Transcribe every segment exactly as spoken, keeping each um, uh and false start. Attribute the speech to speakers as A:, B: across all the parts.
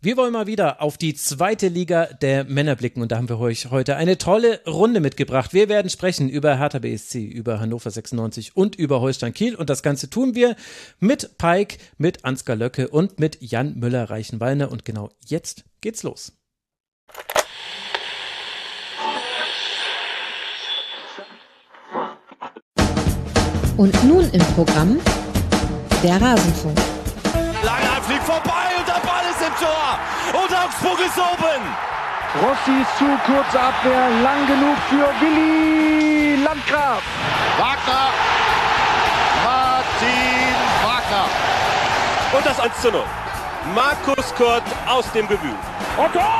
A: Wir wollen mal wieder auf die zweite Liga der Männer blicken und da haben wir euch heute eine tolle Runde mitgebracht. Wir werden sprechen über Hertha B S C, über Hannover sechsundneunzig und über Holstein Kiel und das Ganze tun wir mit Pike, mit Ansgar Löcke und mit Jan Müller-Reichenwallner und genau jetzt geht's los.
B: Und nun im Programm der Rasenfunk.
C: Langer fliegt vorbei und der Ball ist im Tor und Augsburg ist oben.
D: Rossi zu, kurze Abwehr, lang genug für Willi Landgraf.
C: Wagner, Martin Wagner. Und das eins zu null. Markus Kurt aus dem Gebühl.
D: Und Tor!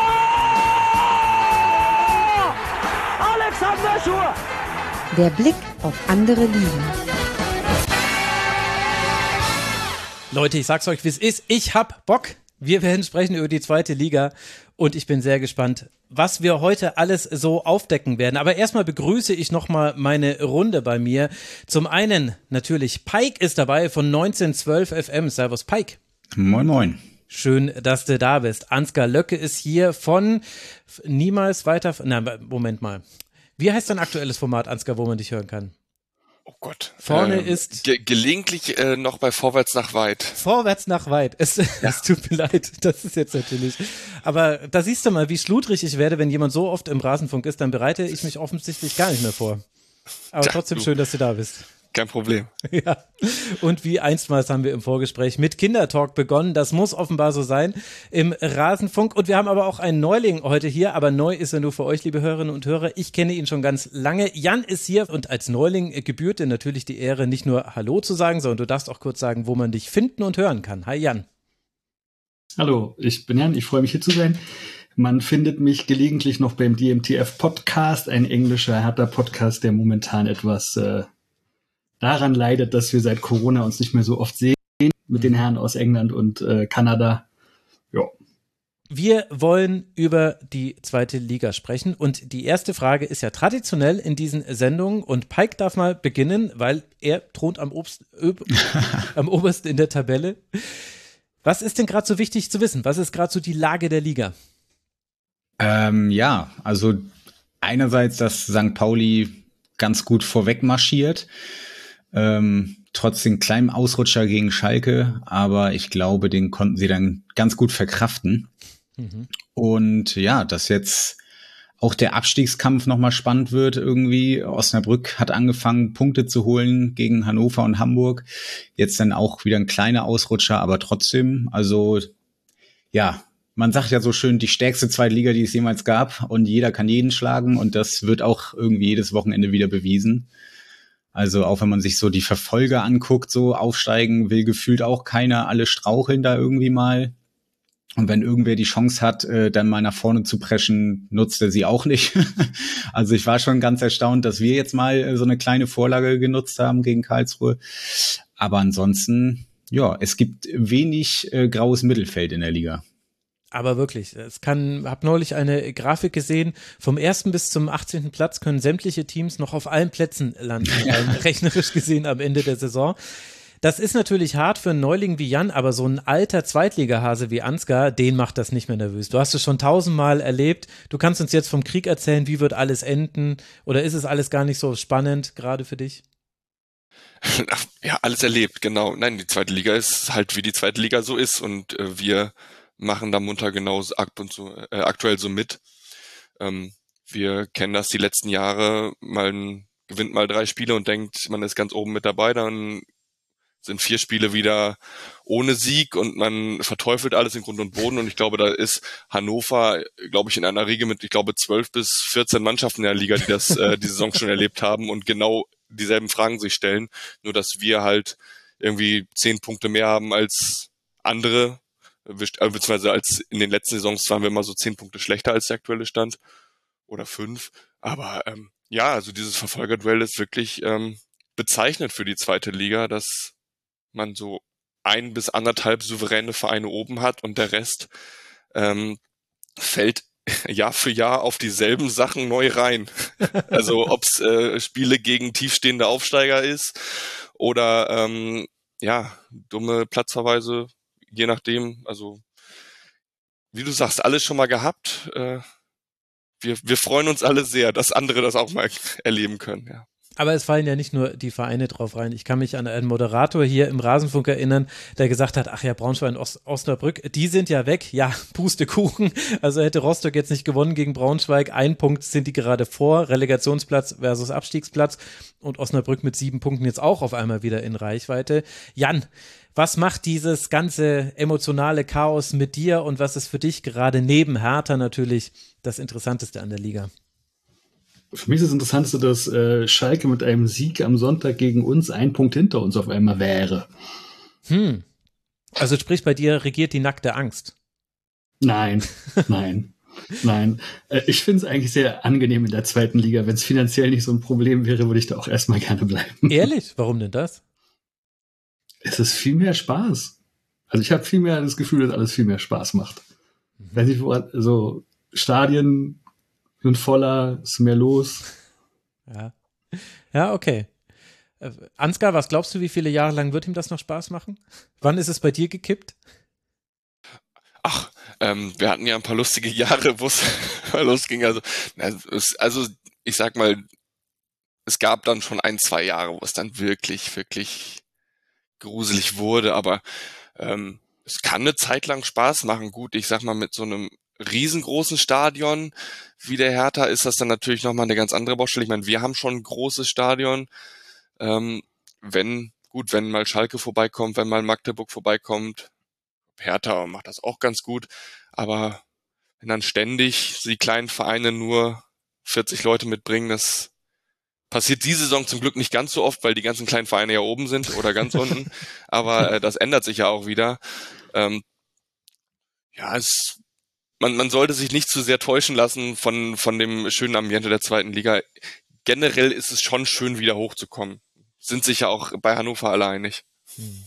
D: Alexander Schur.
B: Der Blick auf andere Ligen.
A: Leute, ich sag's euch, wie es ist. Ich hab Bock. Wir werden sprechen über die zweite Liga und ich bin sehr gespannt, was wir heute alles so aufdecken werden. Aber erstmal begrüße ich nochmal meine Runde bei mir. Zum einen natürlich Pike ist dabei von neunzehnhundertzwölf F M. Servus Pike.
E: Moin moin.
A: Schön, dass du da bist. Ansgar Löcke ist hier von Niemals weiter. Na, Moment mal. Wie heißt dein aktuelles Format, Ansgar, wo man dich hören kann?
F: Oh Gott.
A: Vorne
F: ähm,
A: ist...
F: Ge- gelegentlich äh, noch bei Vorwärts nach Weit.
A: Vorwärts nach Weit. Es, ja. es tut mir leid, das ist jetzt natürlich... Aber da siehst du mal, wie schludrig ich werde, wenn jemand so oft im Rasenfunk ist, dann bereite ich mich offensichtlich gar nicht mehr vor. Aber
F: ja,
A: trotzdem
F: du.
A: schön, dass du da bist.
F: Kein Problem.
A: Ja, und wie einstmals haben wir im Vorgespräch mit Kindertalk begonnen. Das muss offenbar so sein im Rasenfunk. Und wir haben aber auch einen Neuling heute hier, aber neu ist er nur für euch, liebe Hörerinnen und Hörer. Ich kenne ihn schon ganz lange. Jan ist hier und als Neuling gebührt dir natürlich die Ehre, nicht nur Hallo zu sagen, sondern du darfst auch kurz sagen, wo man dich finden und hören kann. Hi Jan.
G: Hallo, ich bin Jan, ich freue mich hier zu sein. Man findet mich gelegentlich noch beim D M T F Podcast, ein englischer Hertha-Podcast, der momentan etwas... Äh, daran leidet, dass wir seit Corona uns nicht mehr so oft sehen mit den Herren aus England und äh, Kanada. Ja.
A: Wir wollen über die zweite Liga sprechen und die erste Frage ist ja traditionell in diesen Sendungen und Pike darf mal beginnen, weil er thront am, Obst, öb, am obersten in der Tabelle. Was ist denn gerade so wichtig zu wissen? Was ist gerade so die Lage der Liga?
E: Ähm, ja, also einerseits, dass Sankt Pauli ganz gut vorweg marschiert. Ähm, trotzdem kleinen Ausrutscher gegen Schalke, aber ich glaube, den konnten sie dann ganz gut verkraften. Mhm. Und ja, dass jetzt auch der Abstiegskampf nochmal spannend wird irgendwie. Osnabrück hat angefangen, Punkte zu holen gegen Hannover und Hamburg. Jetzt dann auch wieder ein kleiner Ausrutscher, aber trotzdem, also ja, man sagt ja so schön, die stärkste zweite Liga, die es jemals gab und jeder kann jeden schlagen und das wird auch irgendwie jedes Wochenende wieder bewiesen. Also auch wenn man sich so die Verfolger anguckt, so aufsteigen will gefühlt auch keiner, alle straucheln da irgendwie mal. Und wenn irgendwer die Chance hat, äh, dann mal nach vorne zu preschen, nutzt er sie auch nicht. Also ich war schon ganz erstaunt, dass wir jetzt mal äh, so eine kleine Vorlage genutzt haben gegen Karlsruhe. Aber ansonsten, ja, es gibt wenig äh, graues Mittelfeld in der Liga.
A: Aber wirklich, es kann, hab neulich eine Grafik gesehen, vom ersten bis zum achtzehnten Platz können sämtliche Teams noch auf allen Plätzen landen, ja. rechnerisch gesehen am Ende der Saison. Das ist natürlich hart für einen Neuling wie Jan, aber so ein alter Zweitligahase wie Ansgar, den macht das nicht mehr nervös. Du hast es schon tausendmal erlebt, du kannst uns jetzt vom Krieg erzählen, wie wird alles enden oder ist es alles gar nicht so spannend, gerade für dich?
F: Ja, alles erlebt, genau. Nein, die zweite Liga ist halt, wie die zweite Liga so ist und äh, wir machen da munter genauso ab und so, äh, aktuell so mit. Ähm, wir kennen das die letzten Jahre, man gewinnt mal drei Spiele und denkt, man ist ganz oben mit dabei, dann sind vier Spiele wieder ohne Sieg und man verteufelt alles in Grund und Boden und ich glaube, da ist Hannover, glaube ich, in einer Riege mit, ich glaube, zwölf bis vierzehn Mannschaften in der Liga, die das äh, die Saison schon erlebt haben und genau dieselben Fragen sich stellen, nur dass wir halt irgendwie zehn Punkte mehr haben als andere, beziehungsweise als in den letzten Saisons waren wir immer so zehn Punkte schlechter als der aktuelle Stand oder fünf. Aber ähm, ja, also dieses Verfolgerduell ist wirklich ähm, bezeichnet für die zweite Liga, dass man so ein bis anderthalb souveräne Vereine oben hat und der Rest ähm, fällt Jahr für Jahr auf dieselben Sachen neu rein. Also ob's äh, Spiele gegen tiefstehende Aufsteiger ist oder ähm, ja dumme Platzverweise, je nachdem. Also wie du sagst, alles schon mal gehabt. Äh, wir, wir freuen uns alle sehr, dass andere das auch mal erleben können, ja.
A: Aber es fallen ja nicht nur die Vereine drauf rein. Ich kann mich an einen Moderator hier im Rasenfunk erinnern, der gesagt hat, ach ja, Braunschweig und Os- Osnabrück, die sind ja weg. Ja, Pustekuchen. Also hätte Rostock jetzt nicht gewonnen gegen Braunschweig. Ein Punkt sind die gerade vor. Relegationsplatz versus Abstiegsplatz. Und Osnabrück mit sieben Punkten jetzt auch auf einmal wieder in Reichweite. Jan, was macht dieses ganze emotionale Chaos mit dir und was ist für dich gerade neben Hertha natürlich das Interessanteste an der Liga?
G: Für mich ist das Interessanteste, dass äh, Schalke mit einem Sieg am Sonntag gegen uns ein Punkt hinter uns auf einmal wäre.
A: Hm. Also sprich, bei dir regiert die nackte Angst.
G: Nein, nein, nein. Äh, ich finde es eigentlich sehr angenehm in der zweiten Liga. Wenn es finanziell nicht so ein Problem wäre, würde ich da auch erstmal gerne bleiben.
A: Ehrlich? Warum denn das?
G: Es ist viel mehr Spaß. Also ich habe viel mehr das Gefühl, dass alles viel mehr Spaß macht. Mhm. Wenn ich wo, also Stadien sind voller, ist mehr los.
A: Ja, ja, okay. Äh, Ansgar, was glaubst du, wie viele Jahre lang wird ihm das noch Spaß machen? Wann ist es bei dir gekippt?
F: Ach, ähm, wir hatten ja ein paar lustige Jahre, wo es losging. Also, also ich sag mal, es gab dann schon ein, zwei Jahre, wo es dann wirklich, wirklich gruselig wurde. Aber ähm, es kann eine Zeit lang Spaß machen. Gut, ich sag mal, mit so einem riesengroßen Stadion wie der Hertha ist das dann natürlich nochmal eine ganz andere Baustelle. Ich meine, wir haben schon ein großes Stadion. Ähm, wenn, gut, wenn mal Schalke vorbeikommt, wenn mal Magdeburg vorbeikommt, Hertha macht das auch ganz gut, aber wenn dann ständig die kleinen Vereine nur vierzig Leute mitbringen, das passiert diese Saison zum Glück nicht ganz so oft, weil die ganzen kleinen Vereine ja oben sind oder ganz unten, aber äh, das ändert sich ja auch wieder. Ähm, ja, es Man, man sollte sich nicht zu sehr täuschen lassen von, von dem schönen Ambiente der zweiten Liga. Generell ist es schon schön, wieder hochzukommen. Sind sich ja auch bei Hannover alle einig. Hm.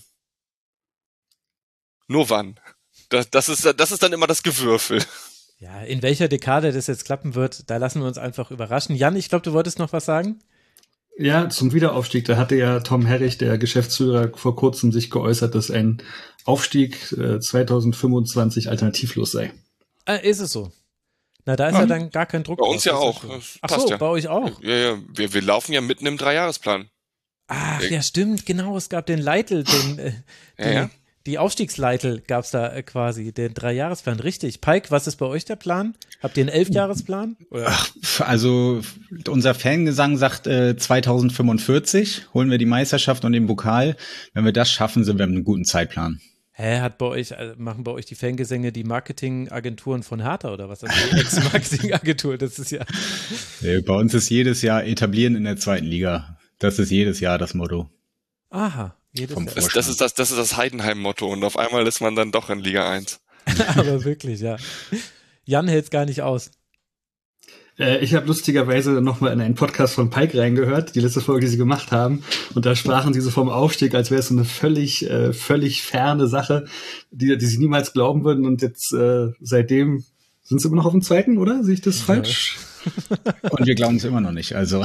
F: Nur wann? Das, das, ist, das ist dann immer das Gewürfel.
A: Ja, in welcher Dekade das jetzt klappen wird, da lassen wir uns einfach überraschen. Jan, ich glaube, du wolltest noch was sagen?
G: Ja, zum Wiederaufstieg, da hatte ja Tom Herrich, der Geschäftsführer, vor kurzem sich geäußert, dass ein Aufstieg äh, zwanzig fünfundzwanzig alternativlos sei.
A: Ah, ist es so? Na, da ist ja, ja dann gar kein Druck.
F: Bei uns
A: drauf,
F: ja auch.
A: Ach so, ja. Bei euch auch?
F: Ja, ja, wir, wir laufen ja mitten im Dreijahresplan.
A: Ach, ja, stimmt, genau. Es gab den Leitl, den, äh,
F: ja, ja.
A: die Aufstiegsleitl gab es da äh, quasi, den Dreijahresplan. Richtig. Pike, was ist bei euch der Plan? Habt ihr einen Elfjahresplan? Oder?
E: Ach, also unser Fangesang sagt äh, zwanzig fünfundvierzig, holen wir die Meisterschaft und den Pokal. Wenn wir das schaffen, sind wir mit einem guten Zeitplan.
A: Hä, hat bei euch, machen bei euch die Fangesänge die Marketingagenturen von Hertha oder was? Also die Ex-Marketingagentur, das ist ja.
E: Nee, bei uns ist jedes Jahr etablieren in der zweiten Liga. Das ist jedes Jahr das Motto.
A: Aha, jedes Jahr.
F: Das, das ist das, das ist das Heidenheim-Motto und auf einmal ist man dann doch in Liga eins.
A: Aber wirklich, ja. Jan hält's gar nicht aus.
G: Ich habe lustigerweise nochmal in einen Podcast von Pike reingehört, die letzte Folge, die sie gemacht haben. Und da sprachen sie so vom Aufstieg, als wäre es so eine völlig, äh, völlig ferne Sache, die, die sie niemals glauben würden. Und jetzt äh, seitdem sind sie immer noch auf dem zweiten, oder? Sehe ich das ja falsch?
E: Und wir glauben es immer noch nicht. Also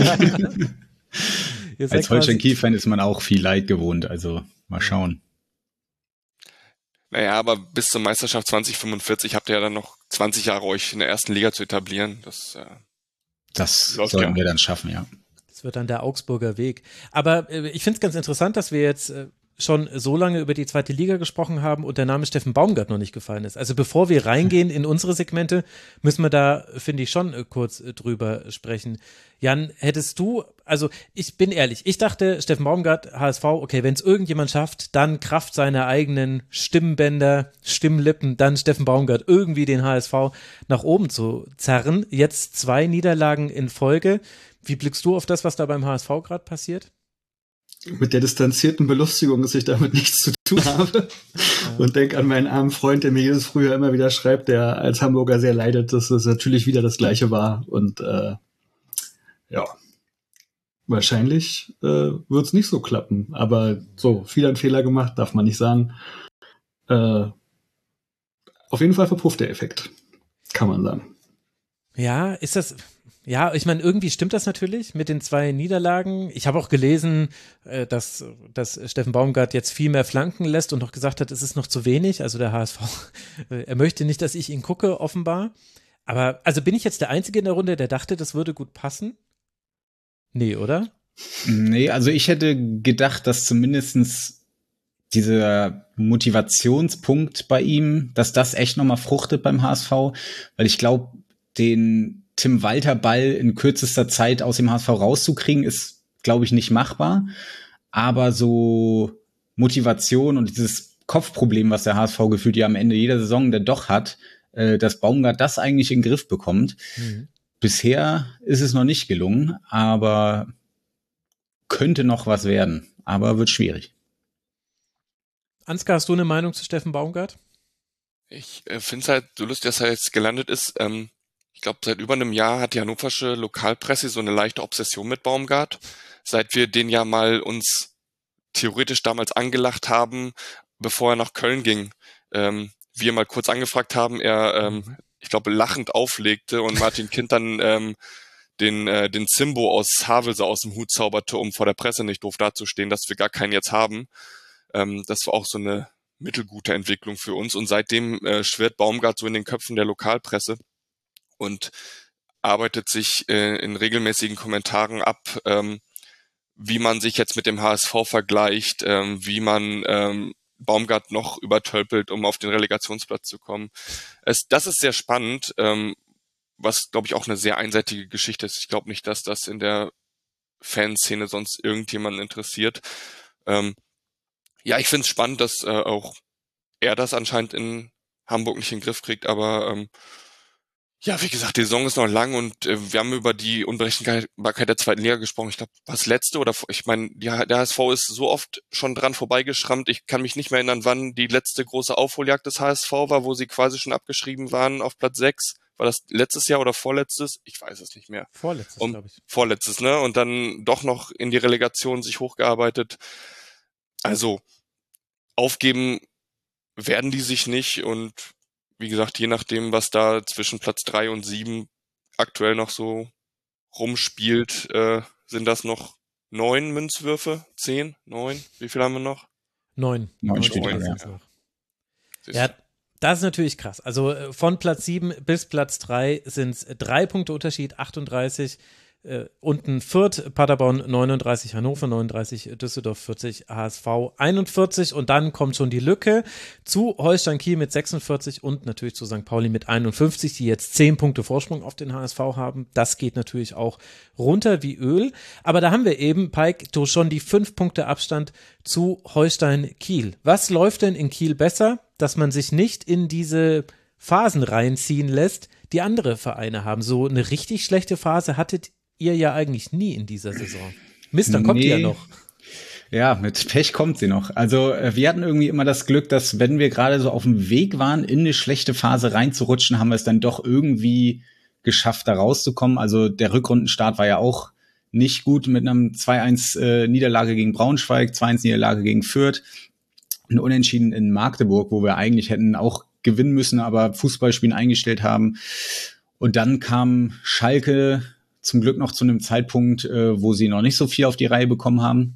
E: als Holstein-Kiel-Fan ist man auch viel Leid gewohnt. Also mal schauen.
F: Naja, aber bis zur Meisterschaft zwanzig fünfundvierzig habt ihr ja dann noch zwanzig Jahre euch in der ersten Liga zu etablieren. Das, äh,
E: das sollten ja. wir dann schaffen, ja.
A: Das wird dann der Augsburger Weg. Aber äh, ich finde es ganz interessant, dass wir jetzt äh, schon so lange über die zweite Liga gesprochen haben und der Name Steffen Baumgart noch nicht gefallen ist. Also bevor wir reingehen in unsere Segmente, müssen wir da, finde ich, schon äh, kurz äh, drüber sprechen. Jan, hättest du, also ich bin ehrlich, ich dachte, Steffen Baumgart, H S V, okay, wenn es irgendjemand schafft, dann Kraft seiner eigenen Stimmbänder, Stimmlippen, dann Steffen Baumgart irgendwie den H S V nach oben zu zerren. Jetzt zwei Niederlagen in Folge. Wie blickst du auf das, was da beim H S V gerade passiert?
G: Mit der distanzierten Belustigung, dass ich damit nichts zu tun habe. Ja. Und denk an meinen armen Freund, der mir jedes Frühjahr immer wieder schreibt, der als Hamburger sehr leidet, dass es natürlich wieder das Gleiche war. Und äh, ja, wahrscheinlich äh, wird es nicht so klappen. Aber so, viel an Fehler gemacht, darf man nicht sagen. Äh, auf jeden Fall verpufft der Effekt, kann man sagen.
A: Ja, ist das... Ja, ich meine, irgendwie stimmt das natürlich mit den zwei Niederlagen. Ich habe auch gelesen, dass, dass Steffen Baumgart jetzt viel mehr flanken lässt und noch gesagt hat, es ist noch zu wenig. Also der H S V, er möchte nicht, dass ich ihn gucke, offenbar. Aber also bin ich jetzt der Einzige in der Runde, der dachte, das würde gut passen? Nee, oder?
E: Nee, also ich hätte gedacht, dass zumindestens dieser Motivationspunkt bei ihm, dass das echt nochmal fruchtet beim H S V, weil ich glaube, den Tim Walter Ball in kürzester Zeit aus dem H S V rauszukriegen, ist, glaube ich, nicht machbar. Aber so Motivation und dieses Kopfproblem, was der H S V gefühlt ja am Ende jeder Saison dann doch hat, äh, dass Baumgart das eigentlich in den Griff bekommt. Mhm. Bisher ist es noch nicht gelungen, aber könnte noch was werden. Aber wird schwierig.
A: Ansgar, hast du eine Meinung zu Steffen Baumgart?
F: Ich äh, finde es halt so lustig, dass er jetzt gelandet ist. Ähm Ich glaube, seit über einem Jahr hat die hannoversche Lokalpresse so eine leichte Obsession mit Baumgart. Seit wir den ja mal uns theoretisch damals angelacht haben, bevor er nach Köln ging. Ähm, wir mal kurz angefragt haben, er, ähm, ich glaube, lachend auflegte und Martin Kind dann ähm, den äh, den Zimbo aus Havelse aus dem Hut zauberte, um vor der Presse nicht doof dazustehen, dass wir gar keinen jetzt haben. Ähm, das war auch so eine mittelgute Entwicklung für uns. Und seitdem äh, schwirrt Baumgart so in den Köpfen der Lokalpresse und arbeitet sich äh, in regelmäßigen Kommentaren ab, ähm, wie man sich jetzt mit dem H S V vergleicht, ähm, wie man ähm, Baumgart noch übertölpelt, um auf den Relegationsplatz zu kommen. Es, das ist sehr spannend, ähm, was, glaube ich, auch eine sehr einseitige Geschichte ist. Ich glaube nicht, dass das in der Fanszene sonst irgendjemanden interessiert. Ähm, ja, ich finde es spannend, dass äh, auch er das anscheinend in Hamburg nicht in den Griff kriegt, aber ähm, ja, wie gesagt, die Saison ist noch lang und äh, wir haben über die Unberechenbarkeit der zweiten Liga gesprochen. Ich glaube, was letzte oder ich meine, der H S V ist so oft schon dran vorbeigeschrammt. Ich kann mich nicht mehr erinnern, wann die letzte große Aufholjagd des H S V war, wo sie quasi schon abgeschrieben waren auf Platz sechs. War das letztes Jahr oder vorletztes? Ich weiß es nicht mehr.
A: Vorletztes, glaube ich.
F: Vorletztes, ne? Und dann doch noch in die Relegation sich hochgearbeitet. Also, aufgeben werden die sich nicht und wie gesagt, je nachdem, was da zwischen Platz drei und sieben aktuell noch so rumspielt, äh, sind das noch neun Münzwürfe? Zehn? Neun? Wie viel haben wir noch?
A: Neun.
E: Neun
A: Neun
E: ja.
A: noch. Ja, das ist natürlich krass. Also von Platz sieben bis Platz drei sind es drei Punkte Unterschied, achtunddreißig. Äh, unten Fürth, Paderborn neununddreißig, Hannover neununddreißig, Düsseldorf vierzig, H S V einundvierzig und dann kommt schon die Lücke zu Holstein Kiel mit sechsundvierzig und natürlich zu Sankt Pauli mit einundfünfzig, die jetzt zehn Punkte Vorsprung auf den H S V haben. Das geht natürlich auch runter wie Öl. Aber da haben wir eben, Pike, du schon die fünf Punkte Abstand zu Holstein Kiel. Was läuft denn in Kiel besser, dass man sich nicht in diese Phasen reinziehen lässt, die andere Vereine haben? So eine richtig schlechte Phase hattet ihr ja eigentlich nie in dieser Saison. Mister kommt
E: nee.
A: ja noch.
E: Ja, mit Pech kommt sie noch. Also wir hatten irgendwie immer das Glück, dass wenn wir gerade so auf dem Weg waren, in eine schlechte Phase reinzurutschen, haben wir es dann doch irgendwie geschafft, da rauszukommen. Also der Rückrundenstart war ja auch nicht gut mit einem zwei eins äh, Niederlage gegen Braunschweig, zwei eins Niederlage gegen Fürth, ein Unentschieden in Magdeburg, wo wir eigentlich hätten auch gewinnen müssen, aber Fußballspielen eingestellt haben. Und dann kam Schalke zum Glück noch zu einem Zeitpunkt, äh, wo sie noch nicht so viel auf die Reihe bekommen haben.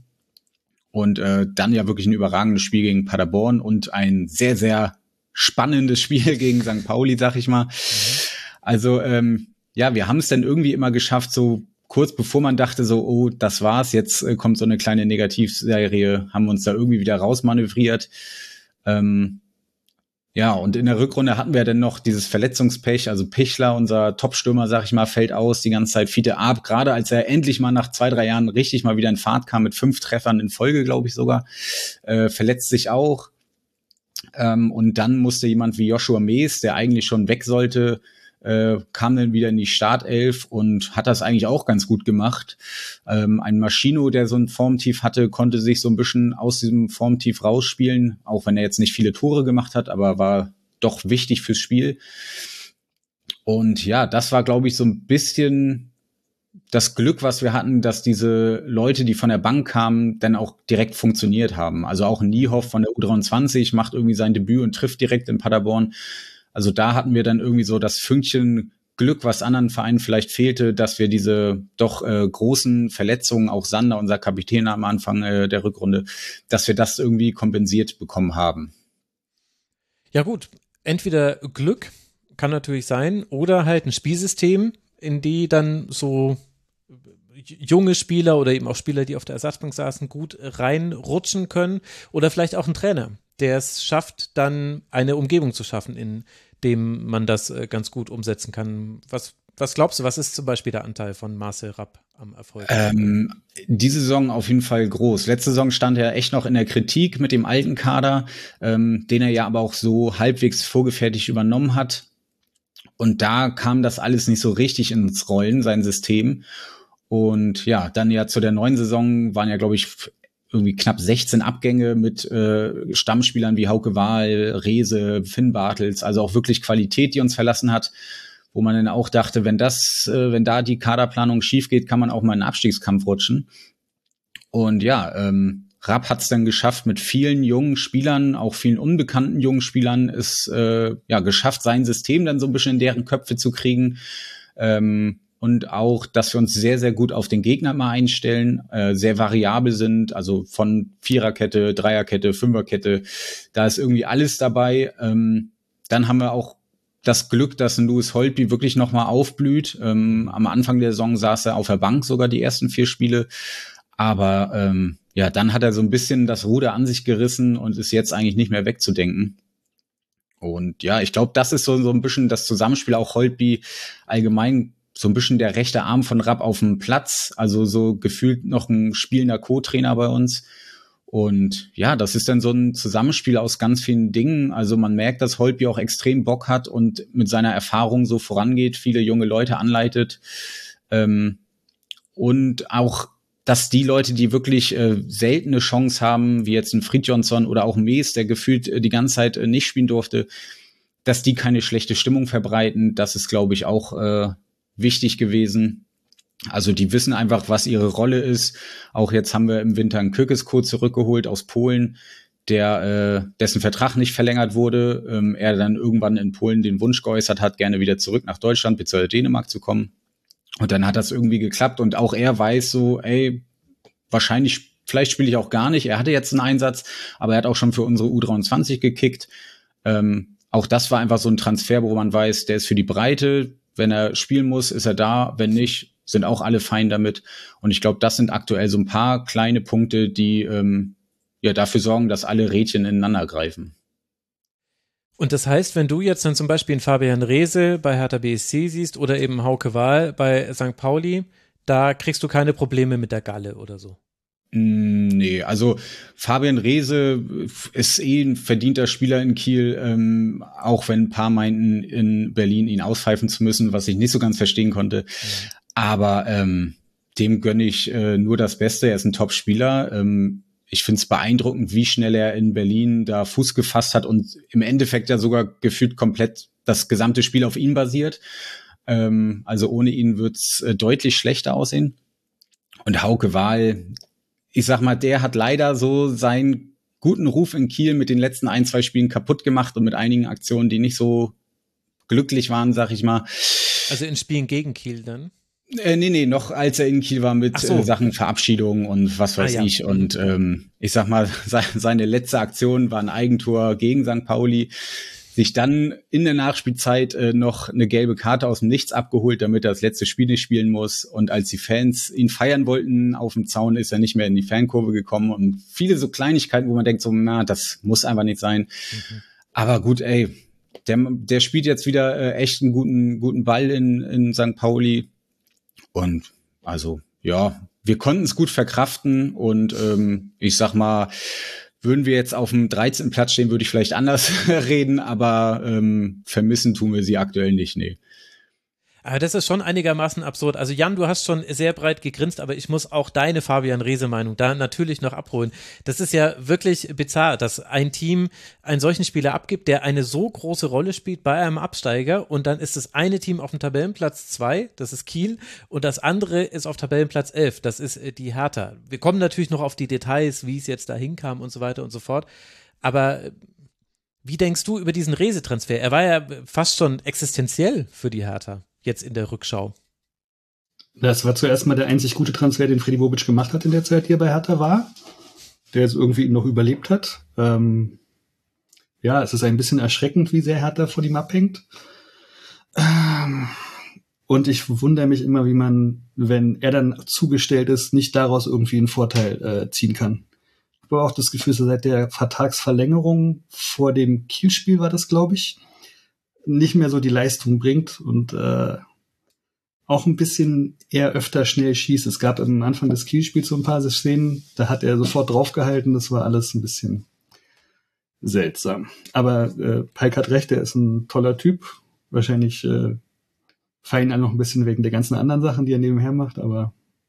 E: Und äh, dann ja wirklich ein überragendes Spiel gegen Paderborn und ein sehr, sehr spannendes Spiel gegen Sankt Pauli, sag ich mal. Mhm. Also ähm, ja, wir haben es dann irgendwie immer geschafft, so kurz bevor man dachte so, oh, das war's, jetzt äh, kommt so eine kleine Negativserie, haben wir uns da irgendwie wieder rausmanövriert. Ähm, Ja, und in der Rückrunde hatten wir dann noch dieses Verletzungspech, also Pichler, unser Topstürmer, sag ich mal, fällt aus die ganze Zeit. Fiete Arp, gerade als er endlich mal nach zwei, drei Jahren richtig mal wieder in Fahrt kam, mit fünf Treffern in Folge, glaube ich sogar, äh, verletzt sich auch. Ähm, und dann musste jemand wie Joshua Mees, der eigentlich schon weg sollte, äh, kam dann wieder in die Startelf und hat das eigentlich auch ganz gut gemacht. Ähm, ein Maschino, der so ein Formtief hatte, konnte sich so ein bisschen aus diesem Formtief rausspielen, auch wenn er jetzt nicht viele Tore gemacht hat, aber war doch wichtig fürs Spiel. Und ja, das war, glaube ich, so ein bisschen das Glück, was wir hatten, dass diese Leute, die von der Bank kamen, dann auch direkt funktioniert haben. Also auch Niehoff von der U dreiundzwanzig macht irgendwie sein Debüt und trifft direkt in Paderborn. Also da hatten wir dann irgendwie so das Fünkchen Glück, was anderen Vereinen vielleicht fehlte, dass wir diese doch äh, großen Verletzungen, auch Sander, unser Kapitän am Anfang äh, der Rückrunde, dass wir das irgendwie kompensiert bekommen haben.
A: Ja gut, entweder Glück kann natürlich sein oder halt ein Spielsystem, in die dann so junge Spieler oder eben auch Spieler, die auf der Ersatzbank saßen, gut reinrutschen können oder vielleicht auch ein Trainer, der es schafft, dann eine Umgebung zu schaffen, in dem man das äh, ganz gut umsetzen kann. Was, was glaubst du, was ist zum Beispiel der Anteil von Marcel Rapp am Erfolg?
E: Ähm, diese Saison auf jeden Fall groß. Letzte Saison stand er echt noch in der Kritik mit dem alten Kader, ähm, den er ja aber auch so halbwegs vorgefertigt übernommen hat. Und da kam das alles nicht so richtig ins Rollen, sein System. Und ja, dann ja zu der neuen Saison waren ja, glaube ich, irgendwie knapp sechzehn Abgänge mit äh, Stammspielern wie Hauke Wahl, Rehse, Finn Bartels, also auch wirklich Qualität, die uns verlassen hat, wo man dann auch dachte, wenn das, äh, wenn da die Kaderplanung schief geht, kann man auch mal in den Abstiegskampf rutschen. Und ja, ähm, Rapp hat es dann geschafft, mit vielen jungen Spielern, auch vielen unbekannten jungen Spielern, es äh, ja geschafft, sein System dann so ein bisschen in deren Köpfe zu kriegen. Ähm, Und auch, dass wir uns sehr, sehr gut auf den Gegner mal einstellen, äh, sehr variabel sind, also von Viererkette, Dreierkette, Fünferkette, da ist irgendwie alles dabei. Ähm, dann haben wir auch das Glück, dass ein Louis Holtby wirklich nochmal aufblüht. Ähm, am Anfang der Saison saß er auf der Bank sogar die ersten vier Spiele. Aber ähm, ja, dann hat er so ein bisschen das Ruder an sich gerissen und ist jetzt eigentlich nicht mehr wegzudenken. Und ja, ich glaube, das ist so, so ein bisschen das Zusammenspiel, auch Holtby allgemein so ein bisschen der rechte Arm von Rapp auf dem Platz, also so gefühlt noch ein spielender Co-Trainer bei uns. Und ja, das ist dann so ein Zusammenspiel aus ganz vielen Dingen. Also man merkt, dass Holtby auch extrem Bock hat und mit seiner Erfahrung so vorangeht, viele junge Leute anleitet. Ähm, und auch, dass die Leute, die wirklich äh, seltene Chance haben, wie jetzt ein Fridtjonsson oder auch Mees, der gefühlt äh, die ganze Zeit äh, nicht spielen durfte, dass die keine schlechte Stimmung verbreiten. Das ist, glaube ich, auch äh, wichtig gewesen. Also die wissen einfach, was ihre Rolle ist. Auch jetzt haben wir im Winter einen Kökesko zurückgeholt aus Polen, der äh, dessen Vertrag nicht verlängert wurde. Ähm, er dann irgendwann in Polen den Wunsch geäußert hat, gerne wieder zurück nach Deutschland bzw. Dänemark zu kommen. Und dann hat das irgendwie geklappt. Und auch er weiß so, ey, wahrscheinlich, vielleicht spiele ich auch gar nicht. Er hatte jetzt einen Einsatz, aber er hat auch schon für unsere U dreiundzwanzig gekickt. Ähm, auch das war einfach so ein Transfer, wo man weiß, der ist für die Breite. Wenn er spielen muss, ist er da. Wenn nicht, sind auch alle fein damit. Und ich glaube, das sind aktuell so ein paar kleine Punkte, die ähm, ja dafür sorgen, dass alle Rädchen ineinander greifen.
A: Und das heißt, wenn du jetzt dann zum Beispiel einen Fabian Rehse bei Hertha B S C siehst oder eben Hauke Wahl bei Sankt Pauli, da kriegst du keine Probleme mit der Galle oder so?
E: Nee, also Fabian Rehse ist eh ein verdienter Spieler in Kiel, ähm, auch wenn ein paar meinten, in Berlin ihn auspfeifen zu müssen, was ich nicht so ganz verstehen konnte. Ja. Aber ähm, dem gönne ich äh, nur das Beste. Er ist ein Top-Spieler. Ähm, ich finde es beeindruckend, wie schnell er in Berlin da Fuß gefasst hat und im Endeffekt ja sogar gefühlt komplett das gesamte Spiel auf ihn basiert. Ähm, also ohne ihn wird's äh, deutlich schlechter aussehen. Und Hauke Wahl, ich sag mal, der hat leider so seinen guten Ruf in Kiel mit den letzten ein, zwei Spielen kaputt gemacht und mit einigen Aktionen, die nicht so glücklich waren, sag ich mal.
A: Also in Spielen gegen Kiel dann?
E: Äh, nee, nee, noch als er in Kiel war mit so. äh, Sachen Verabschiedung und was weiß ah, ja. ich. Und ähm, ich sag mal, se- seine letzte Aktion war ein Eigentor gegen Sankt Pauli. Sich dann in der Nachspielzeit äh, noch eine gelbe Karte aus dem Nichts abgeholt, damit er das letzte Spiel nicht spielen muss. Und als die Fans ihn feiern wollten auf dem Zaun, ist er nicht mehr in die Fankurve gekommen. Und viele so Kleinigkeiten, wo man denkt so, na, das muss einfach nicht sein. Mhm. Aber gut, ey, der, der spielt jetzt wieder äh, echt einen guten, guten Ball in, in Sankt Pauli. Und also, ja, wir konnten es gut verkraften. Und ähm, ich sag mal, würden wir jetzt auf dem dreizehnten Platz stehen, würde ich vielleicht anders reden, aber ähm, vermissen tun wir sie aktuell nicht, nee.
A: Aber das ist schon einigermaßen absurd. Also Jan, du hast schon sehr breit gegrinst, aber ich muss auch deine Fabian Rehse-Meinung da natürlich noch abholen. Das ist ja wirklich bizarr, dass ein Team einen solchen Spieler abgibt, der eine so große Rolle spielt bei einem Absteiger und dann ist das eine Team auf dem Tabellenplatz zwei, das ist Kiel, und das andere ist auf Tabellenplatz elf, das ist die Hertha. Wir kommen natürlich noch auf die Details, wie es jetzt dahin kam und so weiter und so fort, aber wie denkst du über diesen Rehse-Transfer? Er war ja fast schon existenziell für die Hertha. jetzt in der Rückschau?
G: Das war zuerst mal der einzig gute Transfer, den Freddy Bobic gemacht hat in der Zeit, die er bei Hertha war, der jetzt irgendwie noch überlebt hat. Ähm, ja, es ist ein bisschen erschreckend, wie sehr Hertha vor ihm abhängt. Ähm, und ich wundere mich immer, wie man, wenn er dann zugestellt ist, nicht daraus irgendwie einen Vorteil äh, ziehen kann. Ich habe auch das Gefühl, so seit der Vertragsverlängerung vor dem Kiel-Spiel war das, glaube ich, nicht mehr so die Leistung bringt und äh, auch ein bisschen eher öfter schnell schießt. Es gab am Anfang des Kiel-Spiels so ein paar Szenen, da hat er sofort draufgehalten, das war alles ein bisschen seltsam. Aber äh, Paik hat recht, er ist ein toller Typ. Wahrscheinlich äh, feiern alle noch ein bisschen wegen der ganzen anderen Sachen, die er nebenher macht, aber